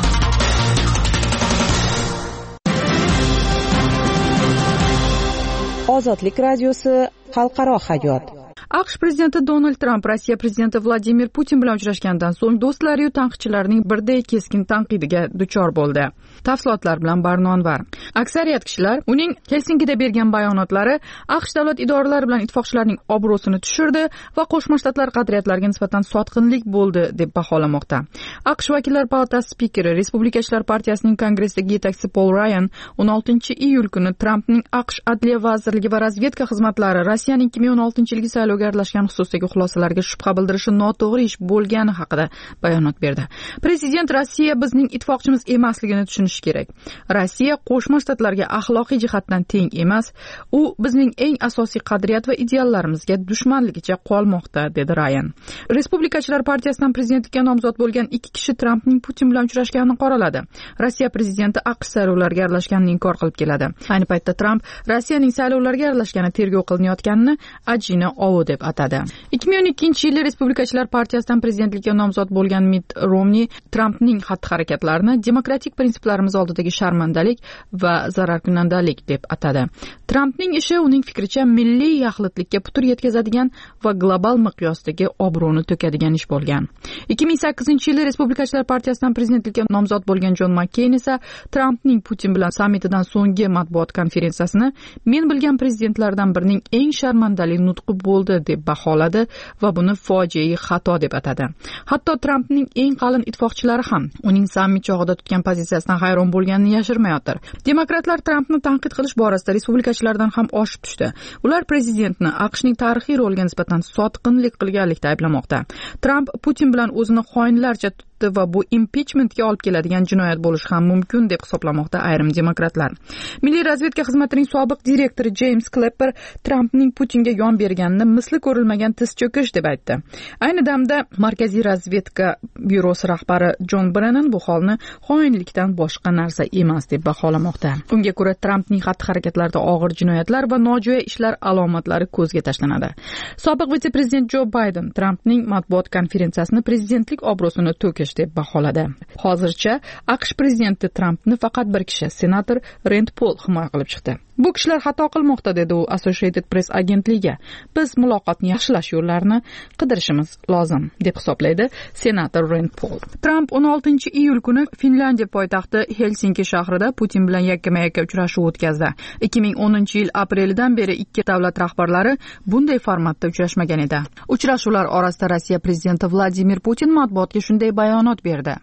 Ozodlik radiosi xalqaro hayot. AQSh prezidenti Donald Tramp Rossiya prezidenti Vladimir Putin bilan uchrashgandan so'ng do'stlari va tanqidchilarining birday keskin tanqidiga duchor bo'ldi. Tafsilotlar bilan Barnonvar. Aksariyat kishilar uning Helsinkida bergan bayonotlari AQSh davlat idoralari bilan ittifoqchilarning obro'sini tushirdi va Qo'shma Shtatlar qadriyatlariga nisbatan sotqinlik bo'ldi deb baholamoqda. AQSh vakillar palatasi spikeri, Respublikachilar partiyasining kongressdagi yetakchisi Paul Ryan 16-iyul kuni Trampning AQSh Adliya vazirligi va razvedka xizmatlari Rossiyaning 2016-yilgi saylovga aralashgan xususidagi xulosalarga shubha bildirishi noto'g'ri ish bo'lgani haqida bayonot berdi. Prezident Rossiya bizning ittifoqchimiz emasligini tushunishi kerak. Rossiya Qo'shma Shtatlarga axloqiy jihatdan teng emas, u bizning eng asosiy qadriyat va ideallarimizga dushmanligicha qolmoqda, dedi Ryan. Respublikachilar partiyasidan prezidentlikka nomzod bo'lgan 2 kishi Trampning Putin bilan uchrashganini qoraladi. Rossiya prezidenti AQSh saylovlariga aralashganini inkor qilib keladi. Ayni paytda Tramp Rossiyaning saylovlarga aralashgani tergov qilinayotganini ajina ovu deb atadi. 2012-yilda Respublikachilar partiyasidan prezidentlikka nomzod bo'lgan Mitt Romney Trampning xatti-harakatlarini demokratik prinsiplarimiz oldidagi sharmandalik va zararkunandalik deb atadi. Trampning ishi uning fikricha milliy yaxlitlikka putur yetkazadigan va global miqyosdagi obro'ni to'kadigan ish bo'lgan. 2008-yilda Respublikachilar partiyasidan prezidentlikka nomzod bo'lgan Jon Makkeyn esa Trampning Putin bilan sammitidan so'nggi matbuot konferensiyasini men bilgan prezidentlardan birining eng sharmandali nutqi bo'ldi deb baholadi va buni fojiai xato deb atadi. Hatto Trampning eng qalin ittifoqchilari ham uning sammit chog'ida tutgan pozitsiyasidan hayron bo'lganini yashirmayotir. Demokratlar Trampni tanqid qilish borasida respublikachilardan ham oshib tushdi. Ular prezidentni AQShning tarixiy roliga nisbatan sotqinlik qilganlikda ayblamoqda. Tramp Putin bilan o'zini xoinlarcha va bu impichmentga olib keladigan jinoyat bo'lishi ham mumkin deb hisoblamoqda ayrim demokratlar. Milliy razvedka xizmatining sobiq direktori James Clapper Trampning Putinga yon berganini misli ko'rilmagan tiz cho'kish deb aytdi. Ayni damda Markaziy razvedka byurosi rahbari John Brennan bu holni xoinlikdan boshqa narsa emas deb baholamoqda. Unga ko'ra Trampning xatti-harakatlarida og'ir jinoyatlar va nojo'ya ishlar alomatlari ko'zga tashlanadi. Sobiq vitse-prezident Joe Biden Trampning matbuot konferensiyasini prezidentlik obro'sini to'kish deb baholadi. Hozircha AQSh prezidenti Trampni faqat bir kishi, senator Rand Paul himoya qilib chiqdi. Bu kishilar xato qilmoqda, dedi u Associated Press agentligiga. Biz muloqotni yaxshilash yo'llarini qidirishimiz lozim, deb hisoblaydi senator Rand Paul. Tramp 16-iyul kuni Finlandiya poytaxti Helsinki shahrida Putin bilan yakkama-yakka uchrashuv o'tkazdi. 2010-yil aprelidan beri ikki davlat rahbarlari bunday formatda uchrashmagan edi. Uchrashuvlar orasida Rossiya prezidenti Vladimir Putin matbuotga shunday bayonot berdi.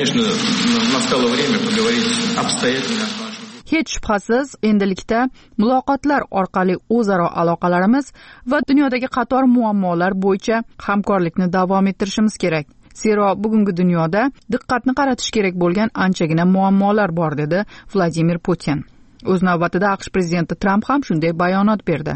Hech shubhasiz, endilikda muloqotlar orqali o'zaro aloqalarimiz va dunyodagi qator muammolar bo'yicha hamkorlikni davom ettirishimiz kerak. Zero bugungi dunyoda diqqatni qaratish kerak bo'lgan anchagina muammolar bor, dedi Vladimir Putin. O'z navbatida AQSh prezidenti Tramp ham shunday bayonot berdi.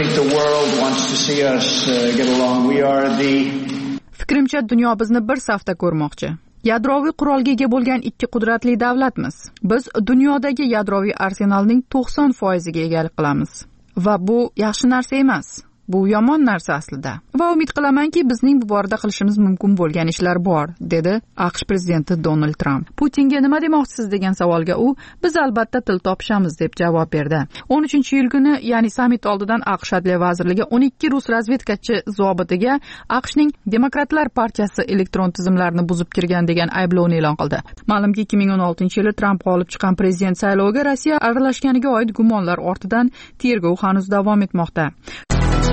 Fikrimcha, dunyo bizni bir safda ko'rmoqchi. Yadroviy qurolga ega bo'lgan ikki qudratli davlatmiz. Biz dunyodagi yadroviy arsenalning 90% ga egalik qilamiz. Va bu yaxshi narsa emas. Bu yomon narsa aslida. Va umid qilamanki, bizning bu borada qilishimiz mumkin bo'lgan ishlar bor, dedi AQSh prezidenti Donald Tramp. Putinga nima demoqchisiz degan savolga u, biz albatta til topishamiz deb javob berdi. 13-iyul kuni, ya'ni sammit oldidan AQSh Adliya vazirligi 12 rus razvedkachi zobitiga AQShning Demokratlar partiyasi elektron tizimlarini buzib kirgan degan ayblovni e'lon qildi. Ma'lumki, 2016-yili Tramp g'olib chiqqan prezident sayloviga Rossiya aralashganiga oid gumonlar ortidan tergov hanuz davom etmoqda.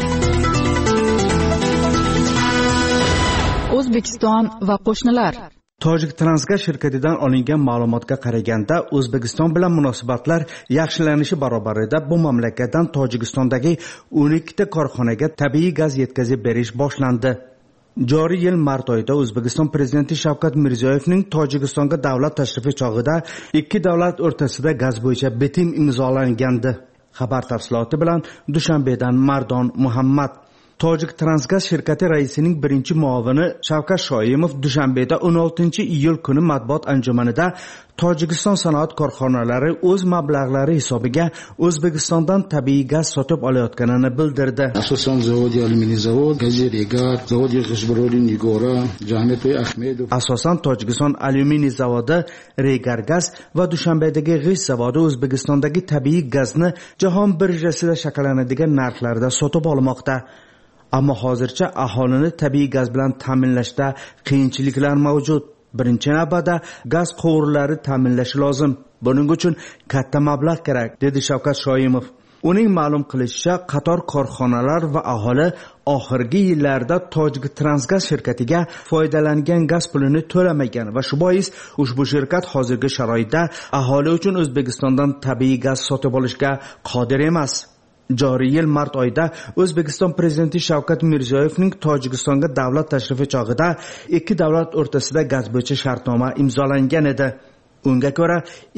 O'zbekiston va qo'shnilar. Tojik Transgaz shirkatidan olingan ma'lumotga qaraganda, O'zbekiston bilan munosabatlar yaxshilanishi barobarida bu mamlakatdan Tojikistondagi 12 ta korxonaga tabiiy gaz yetkazib berish boshlandi. Joriy yil mart oyida O'zbekiston prezidenti Shavkat Mirziyoyevning Tojikistonga davlat tashrifi chog'ida ikki davlat o'rtasida gaz bo'yicha bitim imzolangandi. Xabar tafsiloti bilan Dushanbedan Mardon Muhammad. Tojik Transgaz shirkati raisining birinchi muavini Shavkat Shoimov Dushanbeda 16-iyul kuni matbuot anjumanida Tojikiston sanoat korxonalari o'z mablag'lari hisobiga O'zbekistondan tabiiy gaz sotib olayotganini bildirdi. Asosan zavod alyuminiy zavod, Gazirigat, zavod G'ishbaroli Nigora, Jahmetoy Ahmedov. Asosan Tojikiston alyuminiy zavodi, Regargaz va Dushanbedagi g'isht zavodi O'zbekistondagi tabiiy gazni jahon birjasida shakllanadigan narxlarda sotib olmoqda. Ammo hozircha aholini tabiiy gaz bilan ta'minlashda qiyinchiliklar mavjud. Birinchi navbatda gaz quvurlari ta'minlashi lozim. Buning uchun katta mablag' kerak, dedi Shavkat Shoimov. Uning ma'lum qilishicha, qator korxonalar va aholi oxirgi yillarda Tojik Transgaz shirkatiga foydalangan gaz pulini to'lamagan va shu bois ushbu shirkat hozirgi sharoitda aholi uchun O'zbekistondan tabiiy gaz sotib olishga qodir emas. Joriy yil mart oyida O'zbekiston prezidenti Shavkat Mirziyoyevning Tojikistonga davlat tashrifi chog'ida ikki davlat o'rtasida gaz bo'yicha shartnoma imzolangan edi. Unga ko'ra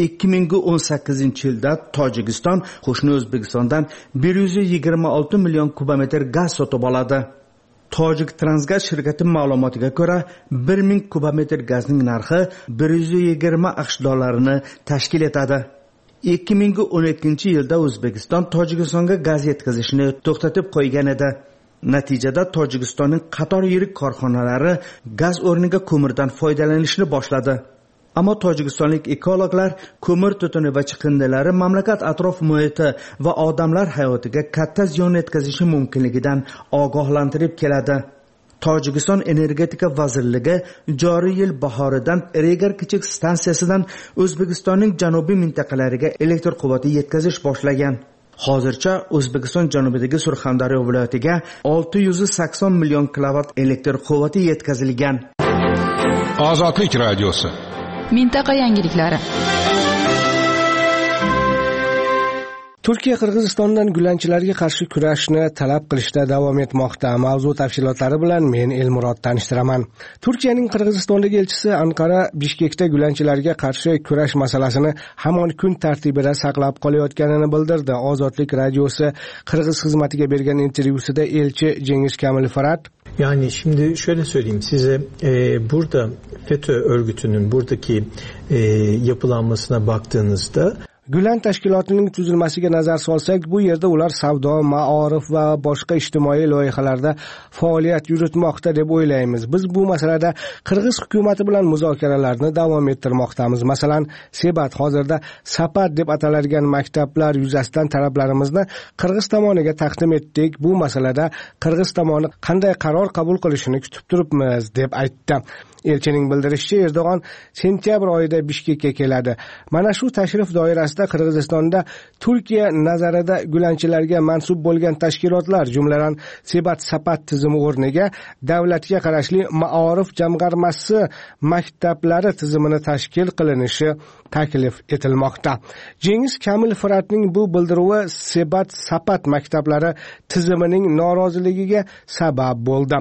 2018-yilda Tojikiston qo'shni O'zbekistondan 126 million kubometr gaz sotib oladi. Tojik Transgaz shirkati ma'lumotiga ko'ra 1000 kubometr gazning narxi 120 AQSh dollarini tashkil etadi. 2012-yilda O'zbekiston Tojikistonga gaz yetkazishni to'xtatib qo'ygan edi. Natijada Tojikistonning qator yirik korxonalari gaz o'rniga ko'mirdan foydalanishni boshladi. Ammo tojikistonlik ekologlar ko'mir tutuni va chiqindilari mamlakat atrof muhiti va odamlar hayotiga katta ziyon yetkazishi mumkinligidan ogohlantirib keladi. Tojikiston energetika vazirligi joriy yil bahoridan Regar kichik stansiyasidan O'zbekistonning janubiy mintaqalariga elektr quvvati yetkazish boshlagan. Hozircha O'zbekiston janubidagi Surxondaryo viloyatiga 680 million kilovat elektr quvvati yetkazilgan. Ozodlik radiosi. Mintaqa yangiliklari. Turkiya Qirg'izistondan gulanchilarga qarshi kurashni talab qilishda davom etmoqda. Mavzu tafsilotlari bilan men Elmurod tanishtiraman. Turkiyaning Qirg'izistondagi elchisi Anqara Bishkekda gulanchilarga qarshi kurash masalasini hamon kun tartibida saqlab qolayotganini bildirdi. Ozodlik radiosi Qirg'iz xizmatiga bergan intervyusida elchi Cengiz Kamil Fırat, yani şimdi şöyle söyleyeyim size, burada FETÖ örgütünün buradaki yapılanmasına baktığınızda Gülen tashkilotining tuzilmasiga nazar solsak, bu yerda ular savdo, ma'orif va boshqa ijtimoiy loyihalarda faoliyat yuritmoqda deb o'ylaymiz. Biz bu masalada Qirg'iz hukumati bilan muzokaralarni davom ettirmoqdamiz. Masalan, Sebat hozirda Sapat deb ataladigan maktablar yuzasidan talablarimizni Qirg'iz tomoniga taqdim etdik. Bu masalada Qirg'iz tomoni qanday qaror qabul qilishini kutib turibmiz deb aytdi. Elchining bildirishicha, Erdo'g'on sentyabr oyida Bishkekka keladi. Mana shu tashrif doirasida Qirg'izistonda Turkiya nazarida gulanchilarga mansub bo'lgan tashkilotlar, jumladan Sebat Sapat tizimi o'rniga davlatga qarashli Ma'orif jamg'armasi maktablari tizimini tashkil qilinishi taklif etilmoqda. Cengiz Kamil Fıratning bu bildiruvi Sebat Sapat maktablari tizimining noroziligiga sabab bo'ldi.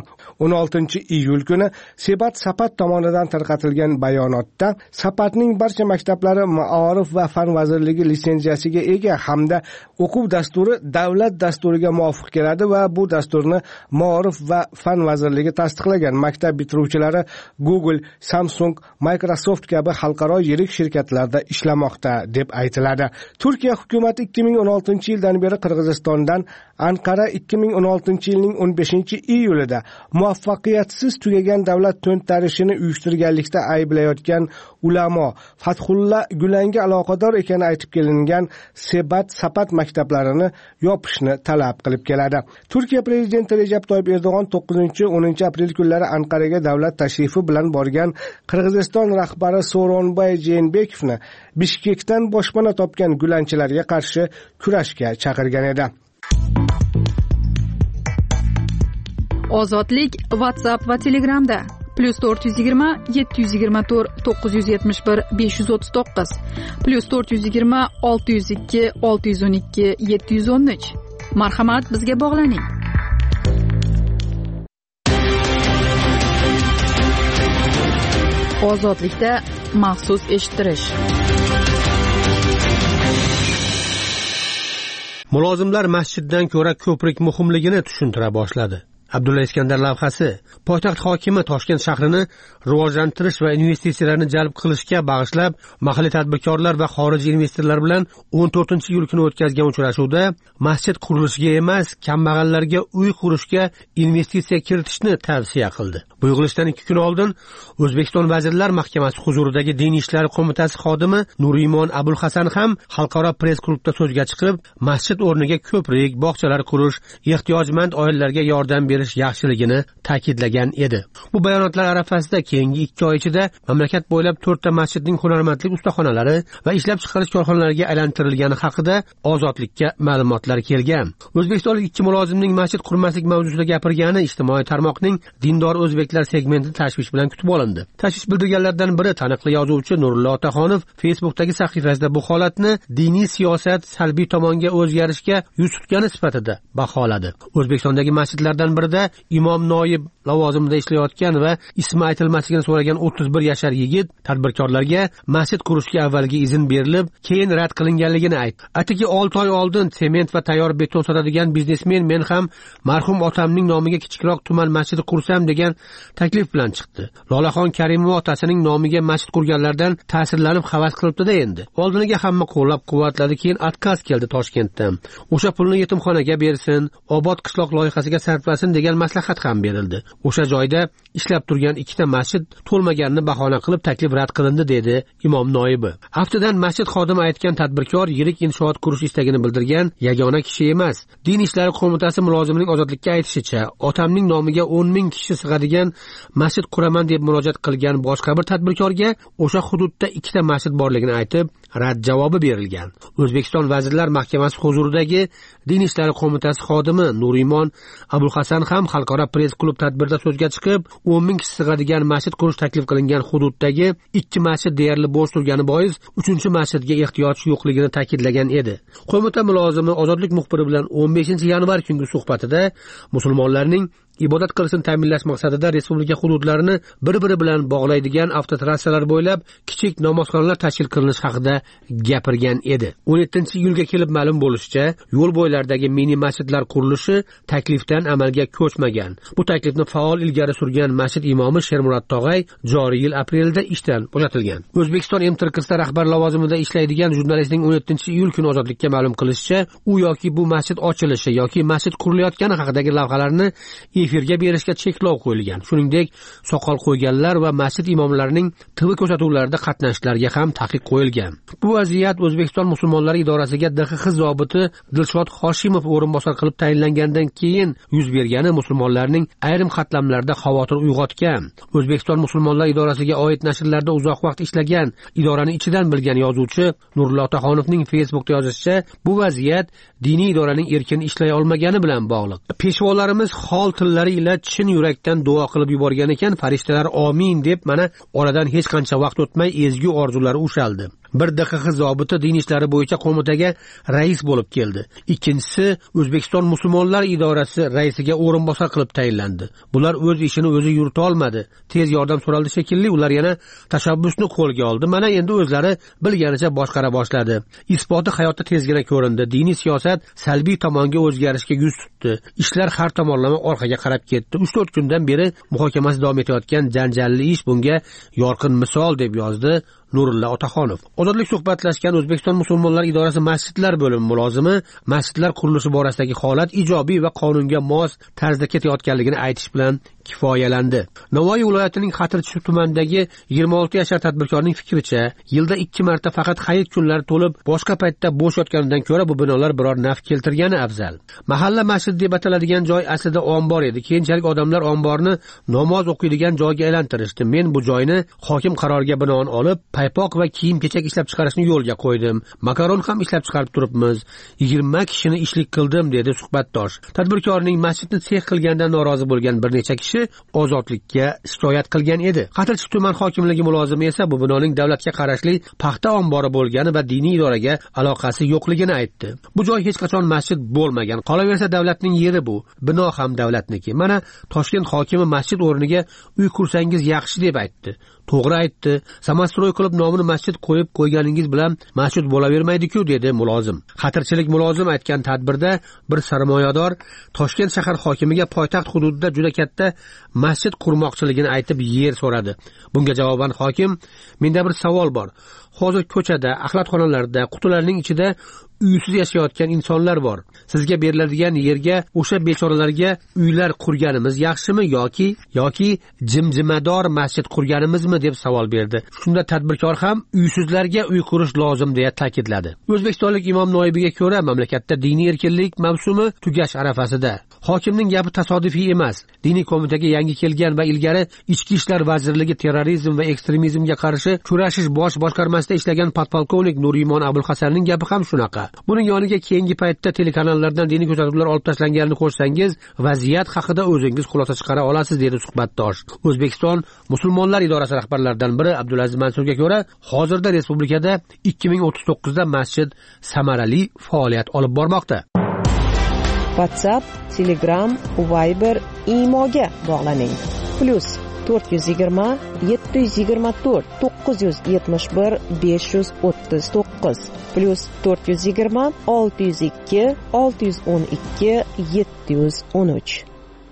16-iyul kuni Sebat Sapat tomonidan tarqatilgan bayonotda Sapatning barcha maktablari Ma'orif va fan vazirligi litsenziyasiga ega hamda o'quv dasturi davlat dasturiga muvofiq keladi va bu dasturni Ma'orif va fan vazirligi tasdiqlagan. Maktab bitiruvchilari Google, Samsung, Microsoft kabi xalqaro yirik shirkatlarda ishlamoqda deb aytiladi. Turkiya hukumati 2016-yildan beri Qirg'izistondan Anqara 2016-yilning 15-iyulida muvaffaqiyatsiz tugagan davlat to'ntarishini uyushtirganlikda ayblayotgan ulamo Fathulla Gulanga aloqador ekani aytib kelingan Sebat Sapat maktablarini yopishni talab qilib keladi. Turkiya prezidenti Recep Tayyip Erdo'g'on 9-10 aprel kunlari Anqaraga davlat tashrifi bilan borgan Qirg'iziston rahbari Sooronbay Jeenbekovni Bishkekdan boshpana topgan gulanchilarga qarshi kurashga chaqirgan edi. Ozodlik WhatsApp va Telegramda. +420 724 971 539 +420 602 612 713. Marhamat, bizga bog'laning. Ozodlikda maxsus eshittirish. Mulozimlar masjiddan ko'ra ko'prik muhimligini tushuntira boshladi. Abdulla Iskandar lavhasi poytaxt hokimi Toshkent shahrini rivojlantirish va investitsiyalarni jalb qilishga bag'ishlab mahalliy tadbirkorlar va xorijiy investorlar bilan 14-iyul kuni o'tkazgan uchrashuvda masjid qurilishiga emas, kambag'allarga uy qurishga investitsiya kiritishni tavsiya qildi. Bu yig'ilishdan 2 kun oldin O'zbekiston Vazirlar Mahkamasi huzuridagi Diniy ishlar qo'mitasi xodimi Nurimon Abulhasan ham xalqaro press klubda so'zga chiqib, masjid o'rniga ko'prik, bog'chalar qurish, ehtiyojmand oilalarga yordam berish yaxshiligini ta'kidlagan edi. Bu bayonotlar arafasida keyingi 2 oy ichida mamlakat bo'ylab 4 ta masjidning hunarmandlik ustaxonalari va ishlab chiqarish korxonalariga aylantirilgani haqida Ozodlikka ma'lumotlar kelgan. O'zbekistonlik 2 mulozimning masjid qurmaslik mavzusida gapirgani ijtimoiy tarmoqning dindor o'zbeklar segmenti tashvish bilan kutib olindi. Tashvish bildirganlardan biri taniqli yozuvchi Nurullo Otaxonov Facebookdagi sahifasida bu holatni diniy siyosat salbiy tomonga o'zgarishga yuz tutgani sifatida baholadi. O'zbekistondagi masjidlardan birida imom noyib lavozimida ishlayotgan va ismi aytilmasligini so'ragan 31 yashar yigit tadbirkorlarga masjid qurishga avvalgi izn berilib, keyin rad qilinganligini aytdi. Atigi 6 oy oldin sement va tayyor beton sotadigan biznesmen men ham marhum otamning nomiga kichikroq tuman masjid qursam degan taklif bilan chiqdi. Lolaxon Karimova otasining nomiga masjid qurganlardan ta'sirlanib havas qilibdi-da endi. Oldiniga hamma qo'llab-quvvatladi, keyin отказ keldi Toshkentdan. O'sha pulni yetimxonaga bersin, obod qishloq loyihasiga sarflasin degan maslahat ham berildi. O'sha joyda ishlab turgan 2 ta masjid to'lmaganini bahona qilib taklif rad qilindi dedi imom noibi. Aftidan masjid xodimi aytgan tadbirkor yirik inshoot qurish istagini bildirgan yagona kishi emas. Din ishlari qo'mitasi mulozimining Ozodlikka aytishicha, otamning nomiga 10 ming kishi sig'adigan masjid quraman deb murojaat qilgan boshqa bir tadbirkorga o'sha hududda 2 ta masjid borligini aytib, rad javobi berilgan. O'zbekiston Vazirlar Mahkamasi huzuridagi Din ishlari qo'mitasi xodimi Nurimon Abulhasan ham xalqaro press klub tadbirda so'zga chiqib, 10 ming kishi sig'adigan masjid qurish taklif qilingan hududdagi 2 masjid deyarli bo'sh turgani bois 3-masjidga ehtiyoj yo'qligini ta'kidlagan edi. Qo'mita mulozimi Ozodlik muxbiri bilan 15-yanvar kungi suhbatida musulmonlarning ibodat qilishini ta'minlash maqsadida respublika hududlarini bir-biri bilan bog'laydigan avtotrassalar bo'ylab kichik namozxonalar tashkil qilinishi haqida gapirgan edi. 17-iyulga kelib ma'lum bo'lishicha, yo'l bo'ylaridagi mini masjidlar qurilishi taklifdan amalga ko'chmagan. Bu taklifni faol ilgari surgan masjid imomi Shermurod Tog'ay joriy yil aprelda ishdan bo'shatilgan. O'zbekiston MTRK'da rahbar lavozimida ishlaydigan jurnalistning 17-iyul kuni Ozodlikka ma'lum qilishicha, u yoki bu masjid ochilishi yoki masjid qurilayotgani haqidagi lavhalarni efirga berishga cheklov qo'yilgan. Shuningdek, soqol qo'yganlar va masjid imomlarining TV ko'rsatuvlarida qatnashishlariga ham taqiq qo'yilgan. Bu vaziyat O'zbekiston musulmonlari idorasiga DXX zobiti Dilshod Hoshimov o'rinbosar qilib tayinlangandan keyin yuz bergani musulmonlarning ayrim qatlamlarida xavotir uyg'otgan. O'zbekiston musulmonlar idorasiga oid nashrlarda uzoq vaqt ishlagan, idorani ichidan bilgan yozuvchi Nurullo Otaxonovning Facebookda yozishicha, bu vaziyat diniy idoraning erkin ishlay olmagani bilan bog'liq. Peshvolarimiz hol tillari ila chin yurakdan duo qilib yuborgan ekan, farishtalar amin deb mana oradan hech qancha vaqt o'tmay ezgu orzulari ushaldi. Bir DXX zobiti din ishlari bo'yicha qo'mitaga rais bo'lib keldi. Ikkinchisi O'zbekiston musulmonlar idorasi raisiga o'rinbosar qilib tayinlandi. Bular o'z ishini o'zi yurita olmadi. Tez yordam so'raldi shekilli, ular yana tashabbusni qo'lga oldi. Mana endi o'zlari bilganicha boshqara boshladi. Isboti hayotda tezgina ko'rindi. Diniy siyosat salbiy tomonga o'zgarishga yuz tutdi. Ishlar har tomonlama orqaga qarab ketdi. 3-4 kundan beri muhokamasi davom etayotgan janjalli ish bunga yorqin misol deb yozdi Nurullo Otaxonov. Ozodlik suhbatlashgan O'zbekiston musulmonlar idorasi masjidlar bo'limi mulozimi masjidlar qurilishi borasidagi holat ijobiy va qonunga mos tarzda ketayotganligini aytish bilan kifoyalandi. Navoiy viloyatining Xatirchi tumanidagi 26 yashar tadbirkorning fikricha, yilda 2 marta faqat hayit kunlari to'lib, boshqa paytda bo'sh yotganidan ko'ra bu binolar biror naf keltirgani afzal. Mahalla masjid deb ataladigan joy aslida ombor edi. Keyinchalik odamlar omborni namoz o'qiydigan joyga aylantirishdi. Men bu joyni hokim qaroriga binoan olib, paypoq va kiyim-kechak ishlab chiqarishni yo'lga qo'ydim. Makaron ham ishlab chiqarib turibmiz. 20 kishini ishlik qildim dedi suhbatdosh. Tadbirkorning masjidni sex qilgandan norozi bo'lgan bir necha kishi kishi ozodlikka shikoyat qilgan edi. Qatirchi tuman hokimligi mulozimi esa bu binoning davlatga qarashli paxta ombori bo'lgani va diniy idoraga aloqasi yo'qligini aytdi. Bu joy hech qachon masjid bo'lmagan. Qolaversa davlatning yeri bu. Bino ham davlatniki. Mana Toshkent hokimi masjid o'rniga uy qursangiz yaxshi deb aytdi. To'g'ri aytdi. Samastroy qilib nomini masjid qo'yib qo'yganingiz bilan masjid bo'lavermaydi-ku, dedi mulozim. Qatirchilik mulozim aytgan tadbirda bir sarmoyador Toshkent shahar hokimiga poytaxt hududida juda katta masjid qurmoqchiligini aytib yer so'radi. Bunga javoban hokim: "Menda bir savol bor. Hozir ko'chada, axlatxonalarda, qutilarning ichida uysiz yashayotgan insonlar bor. Sizga beriladigan yerga o'sha bechoralarga uylar qurganimiz yaxshimi yoki jimjimador masjid qurganimizmi?" deb savol berdi. Shunda tadbirkor ham uysizlarga uy qurish lozim deya ta'kidladi. O'zbekistonlik imom noibiga ko'ra, mamlakatda diniy erkinlik mavsumi tugash arafasida. Hokimning gapi tasodifiy emas. Diniy qo'mitaga yangi kelgan va ilgari Ichki ishlar vazirligi terrorizm va ekstremizmga qarshi kurashish bosh boshqarmasida ishlagan podpolkovnik Nurimon Abulhasanning gapi ham shunaqa. Buning yoniga keyingi paytda telekanallardan diniy ko'rsatuvlar olib tashlanganini qo'shsangiz, vaziyat haqida o'zingiz xulosa chiqara olasiz, dedi suhbatdosh. O'zbekiston musulmonlar idorasi rahbarlaridan biri Abdulaziz Mansurga ko'ra, hozirda respublikada 2039 da masjid samarali faoliyat olib bormoqda. WhatsApp, Telegram, Viber, Imoga bog'laning. +420 724 971 539 +420 602 612 713.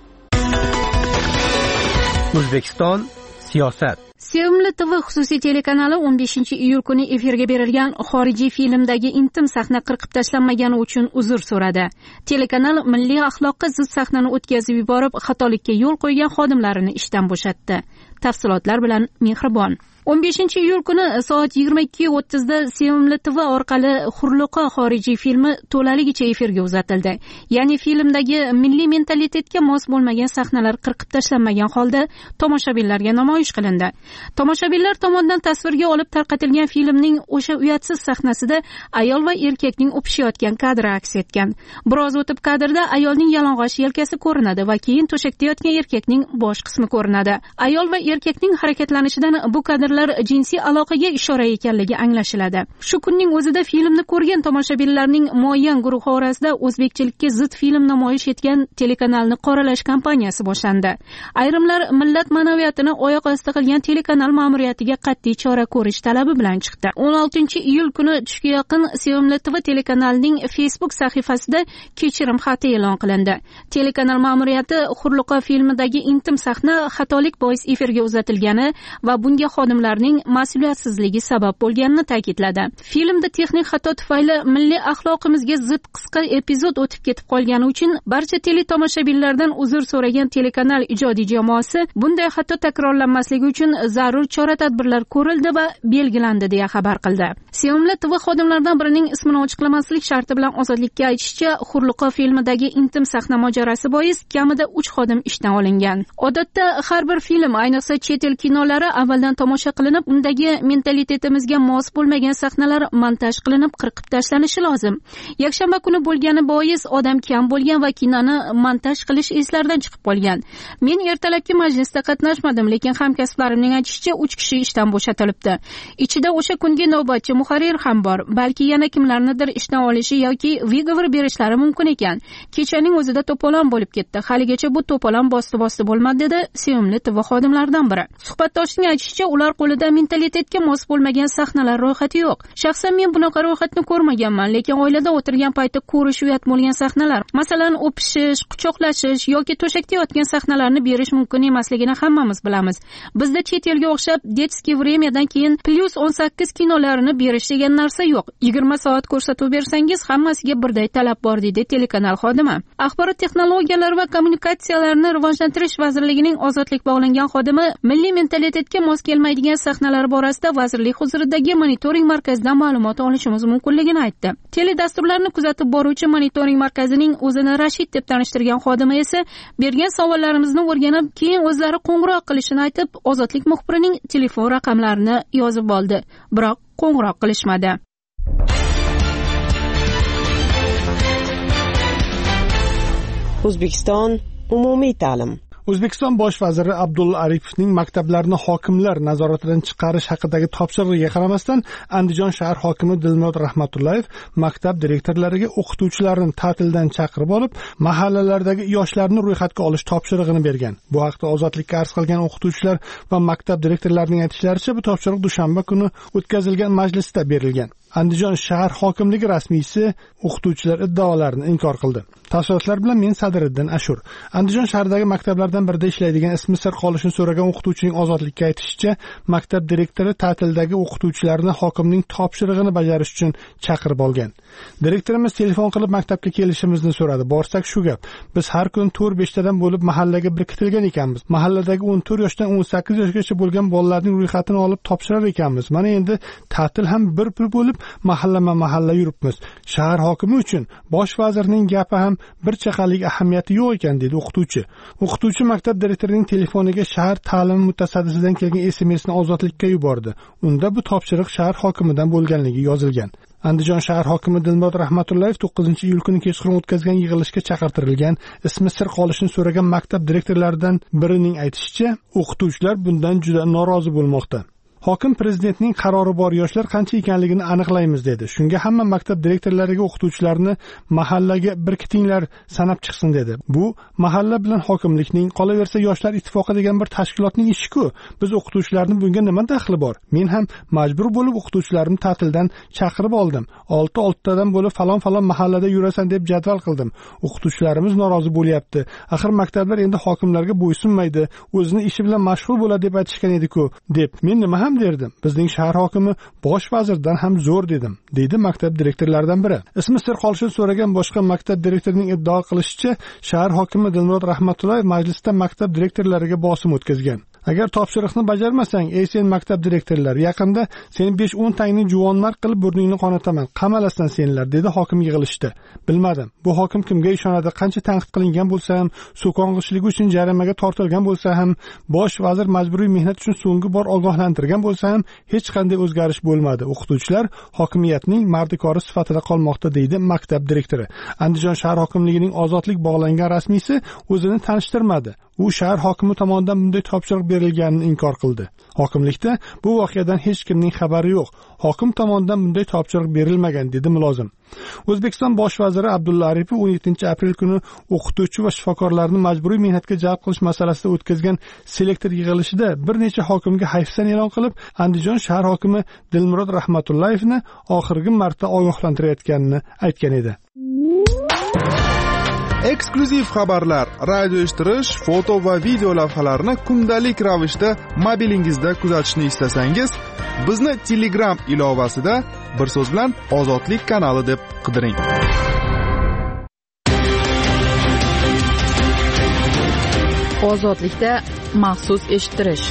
O'zbekiston siyosat. Sevimli TV xususiy telekanali 15-iyul kuni efirga berilgan xorijiy filmdagi intim sahna qirqib tashlanmagani uchun uzr so'radi. Telekanal milliy axloqqa zid sahnani o'tkazib yuborib, xatolikka yo'l qo'ygan xodimlarini ishdan bo'shatdi. Tafsilotlar bilan Mehribon. 15-iyul kuni soat 22:30 da Sevimli TV orqali Hurliqo xorijiy filmi to'laligicha efirga uzatildi. Ya'ni filmdagi milliy mentalitetga mos bo'lmagan sahnalar qirqib tashlanmagan holda tomoshabinlarga namoyish qilindi. Tomoshabinlar tomonidan tasvirga olib tarqatilgan filmning o'sha uyatsiz sahnasida ayol va erkakning o'pishayotgan kadri aks etgan. Biroz o'tib kadrda ayolning yalang'och yelkasi ko'rinadi va keyin to'shakda yotgan erkakning bosh qismi ko'rinadi. Ayol va erkakning harakatlanishidan bu kadrlar jinsiy aloqaga ishora ekanligi anglashiladi. Shu kunning o'zida filmni ko'rgan tomoshabinlarning muayyan guruhi orasida o'zbekchilikka zid film namoyish etgan telekanalni qoralash kampaniyasi boshlandi. Ayrimlar millat ma'naviyatini oyoq osti qilgan telekanal ma'muriyatiga qat'iy chora ko'rish talabi bilan chiqdi. 16-iyul kuni tushga yaqin Sevimli TV telekanalining Facebook sahifasida kechirim xati e'lon qilindi. Telekanal ma'muriyati Hurliqo filmidagi intim sahna xatolik bois efirga uzatilgani va bunga xodimlarning mas'uliyatsizligi sabab bo'lganini ta'kidladi. Filmda texnik xato tufayli milliy axloqimizga zid qisqa epizod o'tib ketib qolgani uchun barcha teletomoshabinlardan uzr so'ragan telekanal ijodiy jamoasi bunday xato takrorlanmasligi uchun zarur chora-tadbirlar ko'rildi va belgilandi deya xabar qildi. Sevimli TV xodimlaridan birining ismini ochiqlamaslik sharti bilan Ozodlikka aytishicha, Hurliqo filmidagi intim sahna mojarosi bois kamida 3 xodim ishdan olingan. Odatda har bir film, ayniqsa chet el kinolari avvaldan tomosha qilinib, undagi mentalitetimizga mos bo'lmagan sahnalar montaj qilinib, qirqib tashlanishi lozim. Yakshanba kuni bo'lgani bois odam kam bo'lgan va kinoni montaj qilish eslardan chiqib qolgan. Men ertalabki majlisda qatnashmadim, lekin hamkasblarimning aytishicha 3 kishi ishdan bo'shatilibdi. Ichida o'sha kungi navbatchi muharrir ham bor. Balki yana kimlarnidir ishdan olishi yoki vigovor berishlari mumkin ekan. Kechaning o'zida to'polon bo'lib ketdi. Haligacha bu to'polon bosti bo'lmadi, dedi Sevimli TV xodimlaridan biri. Suhbatdoshning aytishicha, ular qo'lida mentalitetga mos bo'lmagan sahnalar ro'yxati yo'q. Shaxsan men bunaqa ro'yxatni ko'rmaganman, lekin oilada o'tirgan paytda ko'rish uyat bo'lgan sahnalar, masalan, o'pishish, quchoqlashish yoki to'shakda yotgan sahnalarni berish mumkin emasligini hammamiz bilamiz. Bizda chet elga o'xshab детский времяdan keyin +18 kinolarini berish degan narsa yo'q. 20 soat ko'rsatuv bersangiz hammasiga birday talab bor, dedi telekanal xodimi. Axborot texnologiyalari va kommunikatsiyalarni rivojlantirish vazirligining Ozodlik bog'langan xodimi milliy mentalitetga mos kelmaydigan sahnalar borasida vazirlik huzuridagi monitoring markazidan ma'lumot olishimiz mumkinligini aytdi. Teledasturlarni kuzatib boruvchi monitoring markazining o'zini Rashid deb tanishtirgan xodimi esa bergan savollarimizni o'rganib, keyin o'zlari qo'ng'iroq qilishini aytib, Ozodlik muxbirining telefon raqamlarini yozib oldi. Biroq qo'ng'iroq qilishmadi. O'zbekiston umumiy ta'lim. O'zbekiston bosh vaziri Abdulla Aripovning maktablarni hokimlar nazoratidan chiqarish haqidagi topshirig'iga qaramasdan Andijon shahar hokimi Dilmurod Rahmatullayev maktab direktorlariga o'qituvchilarni ta'tildan chaqirib olib, mahallalardagi yoshlarni ro'yxatga olish topshirig'ini bergan. Bu haqda Ozodlikka arz qilgan o'qituvchilar va maktab direktorlarining aytishlaricha, bu topshiriq dushanba kuni o'tkazilgan majlisda berilgan. Andijon shahar hokimligi rasmiysi o'qituvchilar iddaolarini inkor qildi. Tafsilotlar bilan men Sadiriddin Ashur. Andijon shahridagi maktablardan birida ishlaydigan ismi sir qolishini so'ragan o'qituvchining Ozodlikka aytishicha, maktab direktori ta'tildagi o'qituvchilarni hokimning topshirig'ini bajarish uchun chaqirib olgan. Direktorimiz telefon qilib maktabga kelishimizni so'radi. Borsak shu gap. Biz har kun 4-5 tadan bo'lib mahallaga biriktirilgan ekanmiz. Mahalladagi 14 yoshdan 18 yoshgacha bo'lgan bolalarning ro'yxatini olib topshirar ekanmiz. Mana endi ta'til ham bir pul bo'lib mahalla yuribmiz. Shahar hokimi uchun bosh vazirning gapi ham bir chaqalik ahamiyati yo'q ekan, dedi o'qituvchi. O'qituvchi maktab direktorining telefoniga shahar ta'limi mutasaddisidan kelgan SMS-ni Ozodlikka yubordi. Unda bu topshiriq shahar hokimidan bo'lganligi yozilgan. Andijon shahar hokimi Dilmurod Rahmatullayev 9-iyul kuni kechqurun o'tkazgan yig'ilishga chaqirtirilgan, ismi sir qolishini so'ragan maktab direktorlaridan birining aytishicha, o'qituvchilar bundan juda norozi bo'lmoqda. Hokim prezidentning qarori bor, yoshlar qancha ekanligini aniqlaymiz dedi. Shunga hamma maktab direktorlariga o'qituvchilarni mahallaga birkitinglar, sanab chiqsin dedi. Bu mahalla bilan hokimlikning, qolaversa yoshlar ittifoqi degan bir tashkilotning ishi-ku. Biz o'qituvchilarning bunga nima daxli bor? Men ham majbur bo'lib o'qituvchilarimni ta'tildan chaqirib oldim. 6-tadan bo'lib falon mahallada yurasan deb jadval qildim. O'qituvchilarimiz norozi bo'lyapti. Axir maktablar endi hokimlarga bo'ysunmaydi, o'zini ishi bilan mashg'ul bo'ladi deb aytishgan edi-ku, deb. Men nima derdim. Bizning shahar hokimi bosh vazirdan ham zo'r dedim, deydi maktab direktorlaridan biri. Ismi sir qolishini so'ragan boshqa maktab direktorining iddao qilishicha, shahar hokimi Dilmurod Rahmatullayev majlisda maktab direktorlariga bosim o'tkazgan. Agar topshiriqni bajarmasang, ey sen maktab direktorlar, yaqinda seni 5-10 tangni juvonmarg qilib burningni qonataman, qamalasdan senlar, dedi hokim yig'ilishda. Bilmadim, bu hokim kimga ishonadi? Qancha tanqid qilingan bo'lsa ham, so'kong'ichligi uchun jarimaga tortilgan bo'lsa ham, bosh vazir majburiy mehnat uchun so'nggi bor ogohlantirgan bo'lsa ham, hech qanday o'zgarish bo'lmadi. O'qituvchilar hokimiyatning mardikori sifatida qolmoqda, deydi maktab direktori. Andijon shahar hokimligining ozodlik bog'langan rasmiysi o'zini tanishtirmadi. U shahar hokimi tomonidan bunday topshiriq berilganini inkor qildi. Hokimlikda bu voqeadan hech kimning xabari yo'q. Hokim tomonidan bunday topshiriq berilmagan, dedi mulozim. O'zbekiston bosh vaziri Abdulla Aripov 17-aprel kuni o'qituvchi va shifokorlarni majburiy mehnatga jalb qilish masalasida o'tkazgan selektor yig'ilishida bir necha hokimga hayfsan e'lon qilib, Andijon shahar hokimi Dilmurod Rahmatullayevni oxirgi marta ogohlantirayotganini aytgan edi. Eksklyuziv xabarlar, radio eshittirish, foto va video lavhalarni kundalik ravishda mobilingizda kuzatishni istasangiz, bizni Telegram ilovasida bir so'z bilan Ozodlik kanali deb qidiring. Ozodlikda maxsus eshittirish.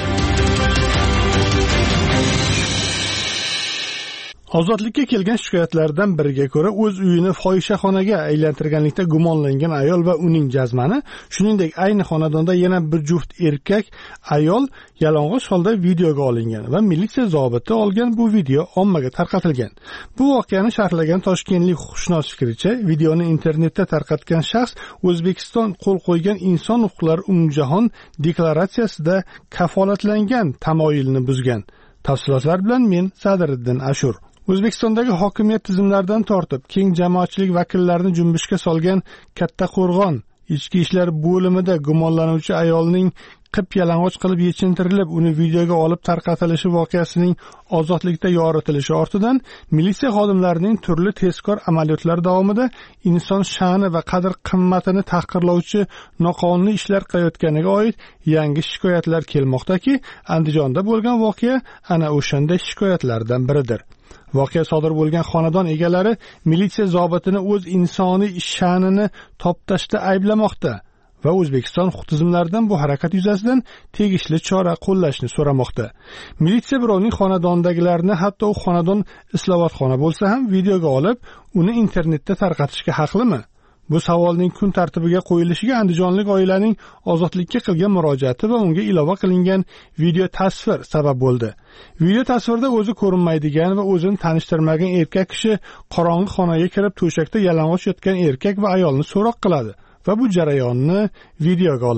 Ozodlikka kelgan shikoyatlardan biriga ko'ra, o'z uyini fohishaxonaga aylantirganlikda gumonlangan ayol va uning jazmani, shuningdek ayni xonadonda yana bir juft erkak ayol yalang'och holda videoga olingan va militsiya zobiti olgan bu video ommaga tarqatilgan. Bu voqeani sharhlagan toshkentlik huquqshunos fikricha, videoni internetda tarqatgan shaxs O'zbekiston qo'l qo'ygan inson huquqlari umumjahon deklaratsiyasida kafolatlangan tamoyilni buzgan. Tafsilotlar bilan men Sadiriddin Ashur. O'zbekistondagi hokimiyat tizimlaridan tortib, keng jamoatchilik vakillarini junbushga solgan Kattaqo'rg'on ichki ishlar bo'limida gumonlanuvchi ayolning qip-yalang'och qilib yechintirilib, uni videoga olib tarqatilishi voqeasining ozodlikda yoritilishi ortidan militsiya xodimlarining turli tezkor amaliyotlar davomida inson sha'ni va qadr-qimmatini tahqirlovchi noqonuniy ishlar qilayotganiga oid yangi shikoyatlar kelmoqdaki, Andijonda bo'lgan voqea ana o'shanday shikoyatlardan biridir. Voqea sodir bo'lgan xonadon egalari militsiya zobitini o'z insoniy sha'nini toptashda ayblamoqda va O'zbekiston huquq tizimlaridan bu harakat yuzasidan tegishli chora qo'llashni so'ramoqda. Militsiya birovning xonadonidagilarni, hatto u xonadon islohotxona bo'lsa ham videoga olib, uni internetda tarqatishga haqlimi? Bu savolning kun tartibiga qo'yilishiga andijonlik oilaning Ozodlikka qilgan murojaati va unga ilova qilingan video tasvir sabab bo'ldi. Video tasvirda o'zi ko'rinmaydigan va o'zini tanishtirmagan erkak kishi qorong'i xonaga kirib, to'shakda yalang'och yotgan erkak va ayolni so'roq qiladi va bu jarayonni videoga oladi.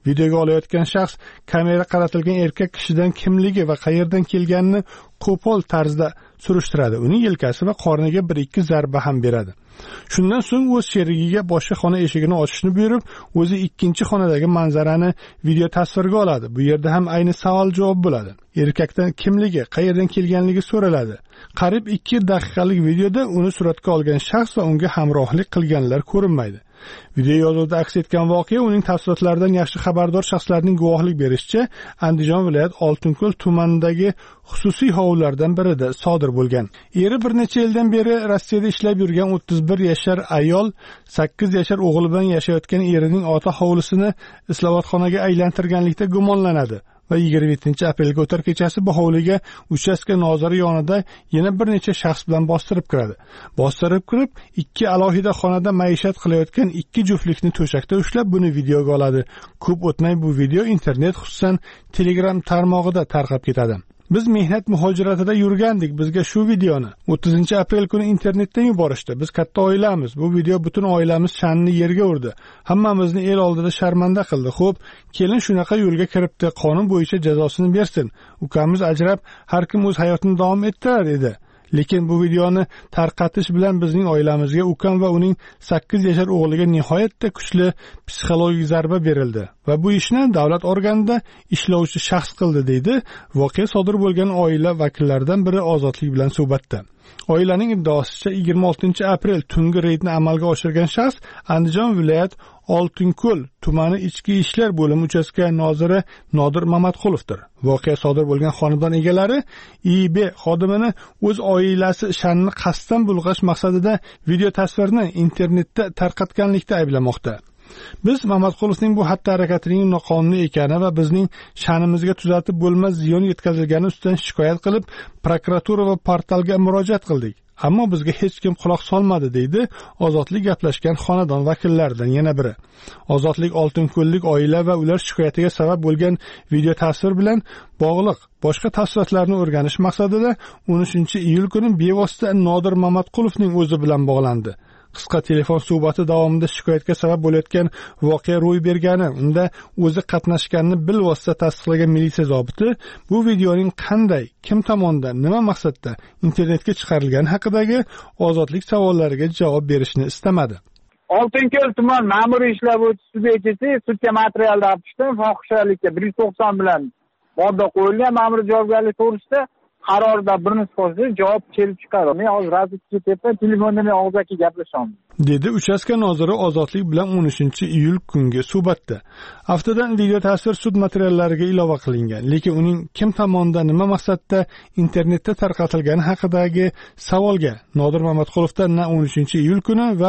Videoga olayotgan shaxs kamera qaratilgan erkak kishidan kimligi va qayerdan kelganini qo'pol tarzda surishtiradi. Uning yelkasi va qorniga 1-2 zarba ham beradi. Shundan so'ng o'z sherigiga boshqa xona eshigini ochishni buyurib, o'zi ikkinchi xonadagi manzarani video tasvirga oladi. Bu yerda ham ayni savol-javob bo'ladi. Erkakdan kimligi, qayerdan kelganligi so'raladi. Qariyb 2 daqiqalik videoda uni suratga olgan shaxs va unga hamrohlik qilganlar ko'rinmaydi. Video yozuvda aks etgan voqea uning tafsilotlaridan yaxshi xabardor shaxslarning guvohlik berishicha Andijon viloyat Oltinko'l tumanidagi xususiy hovlilardan birida sodir bo'lgan. Eri bir necha yildan beri Rossiyada ishlab yurgan 31 yashar ayol 8 yashar o'g'li bilan yashayotgan erining ota hovlisini islohotxonaga aylantirganlikda gumonlanadi. Va 27-aprelga o'tar kechasi bu hovliga uchastka noziri yonida yana bir necha shaxs bilan bostirib kiradi. Bostirib kirib, 2 alohida xonada maishat qilayotgan 2 juftlikni to'shakda ushlab buni videoga oladi. Ko'p o'tmay bu video internet, xususan Telegram tarmog'ida tarqab ketadi. Biz mehnat muhojiratida yurgandik. Bizga shu videoni 30-aprel kuni internetdan yuborishdi. Biz katta oilamiz. Bu video butun oilamiz sha'nini yerga urdi. Hammamizni el oldida sharmanda qildi. Xo'p, kelin shunaqa yo'lga kiribdi. Qonun bo'yicha jazosini bersin. Ukamiz ajrab har kim o'z hayotini davom ettirar edi. Lekin bu videoni tarqatish bilan bizning oilamizga, ukam va uning 8 yashar o'g'liga nihoyatda kuchli psixologik zarba berildi va bu ishni davlat organida ishlovchi shaxs qildi, deydi voqea sodir bo'lgan oila vakillaridan biri Ozodlik bilan suhbatda. Oilaning iddaosicha 26-aprel tungi reydni amalga oshirgan shaxs Andijon viloyat Oltinko'l tumani ichki ishlar bo'limi uchastka noziri Nodir Mamatqulovdir. Voqea sodir bo'lgan xonadon egalari IB xodimini o'z oilasi sha'nini qasddan bulg'ash maqsadida video tasvirni internetda tarqatganlikda ayblamoqda. Biz Mamatqulovning bu xatti-harakatining noqonuniy ekani va bizning sha'nimizga tuzatib bo'lmas ziyon yetkazilgani ustidan shikoyat qilib, prokuratura va portalga murojaat qildik. Ammo bizga hech kim quloq solmadi, deydi Ozodlik gaplashgan xonadon vakillaridan yana biri. Ozodlik Oltinko'llik oila va ular shikoyatiga sabab bo'lgan video tasvir bilan bog'liq boshqa tafsilotlarni o'rganish maqsadida 13-iyul kuni bevosita Nodir Mamatqulovning o'zi bilan bog'landi. Qisqa telefon suhbati davomida shikoyatga sabab bo'layotgan voqea ro'y bergani, unda o'zi qatnashganini bilvosita tasdiqlagan militsiya zobiti bu videoning qanday, kim tomonidan, nima maqsadda internetga chiqarilgani haqidagi Ozodlik savollariga javob berishni istamadi. Oltinko'l tuman ma'muriy ishlar bo'yicha subyektisi sudga material topishdi. Fohishalikka 190 bilan modda qo'yilgan ma'muriy javobgarlik to'g'risida qarorda bir nisbati javob kelib chiqadi. Men hozir razvedka ketyapman, telefonda men og'zaki gaplashaman, dedi uchastka noziri Ozodlik bilan 13-iyul kungi suhbatda. Haftadan video tasvir sud materiallariga ilova qilingan, lekin uning kim tomonidan, nima maqsadda internetda tarqatilgani haqidagi savolga Nodir Mamatqulovdan na 13-iyul kuni va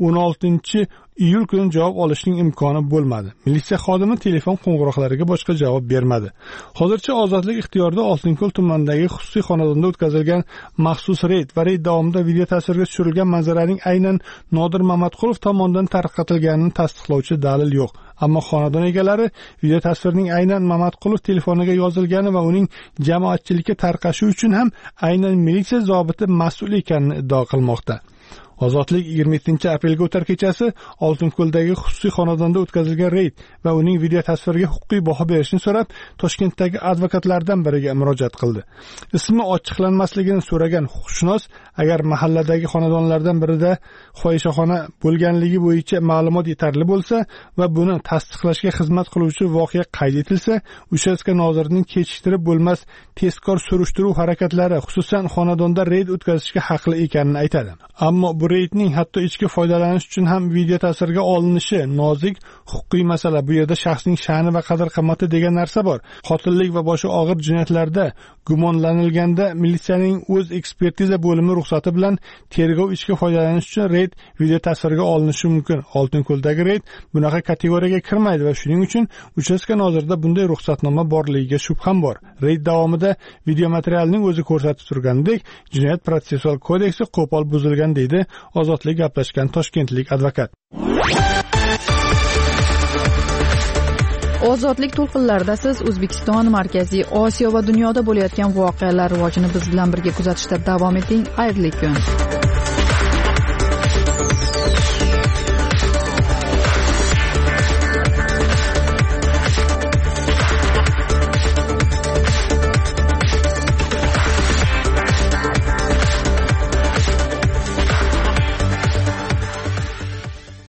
16-iyul kuni javob olishning imkoni bo'lmadi. Militsiya xodimi telefon qo'ng'iroqlariga boshqa javob bermadi. Hozircha Ozodlik ixtiyorida Oltinko'l tumanidagi xususiy xonadonda o'tkazilgan maxsus reyd va reyd davomida video tasvirga tushirilgan manzaraning aynan Nodir Mamatqulov tomonidan tarqatilganini tasdiqlovchi dalil yo'q. Ammo xonadon egalari video tasvirning aynan Mamatqulov telefoniga yozilgani va uning jamoatchilikka tarqashi uchun ham aynan militsiya zobiti mas'ul ekanini iddao qilmoqda. Ozodlik 27-aprelga o'tar kechasi Oltinko'ldagi xususiy xonadonda o'tkazilgan reyd va uning video tasviriga huquqiy baho berishni so'rab Toshkentdagi advokatlardan biriga murojaat qildi. Ismi ochiqlanmasligini so'ragan huquqshunos agar mahalladagi xonadonlardan birida fohishaxona bo'lganligi bo'yicha ma'lumot yetarli bo'lsa va buni tasdiqlashga xizmat qiluvchi voqea qayd etilsa, uchastka nozirining kechiktirib bo'lmas tezkor surishtiruv harakatlari, xususan xonadonda reyd o'tkazishga haqli ekanini aytadi. Ammo bu reydning hatto ichki foydalanish uchun ham video tasvirga olinishi nozik huquqiy masala. Bu yerda shaxsning sha'ni va qadr-qimmati degan narsa bor. Qotillik va boshqa og'ir jinoyatlarda gumonlanilganda militsiyaning o'z ekspertiza bo'limi ruxsati bilan tergov ichki foydalanish uchun reyd video tasvirga olinishi mumkin. Oltinko'ldagi reyd bunaqa kategoriyaga kirmaydi va shuning uchun uchastka nozirida bunday ruxsatnoma borligiga shubham bor. Reyd davomida video materialning o'zi ko'rsatib turgandek, Jinoyat protsessual kodeksi qo'pol buzilgan, deydi Ozodlik gaplashgan toshkentlik advokat. Ozodlik to'lqinlarida siz O'zbekiston, Markaziy Osiyo va dunyoda bo'layotgan voqealar rivojini biz bilan birga kuzatishda davom eting. Xayrli kun.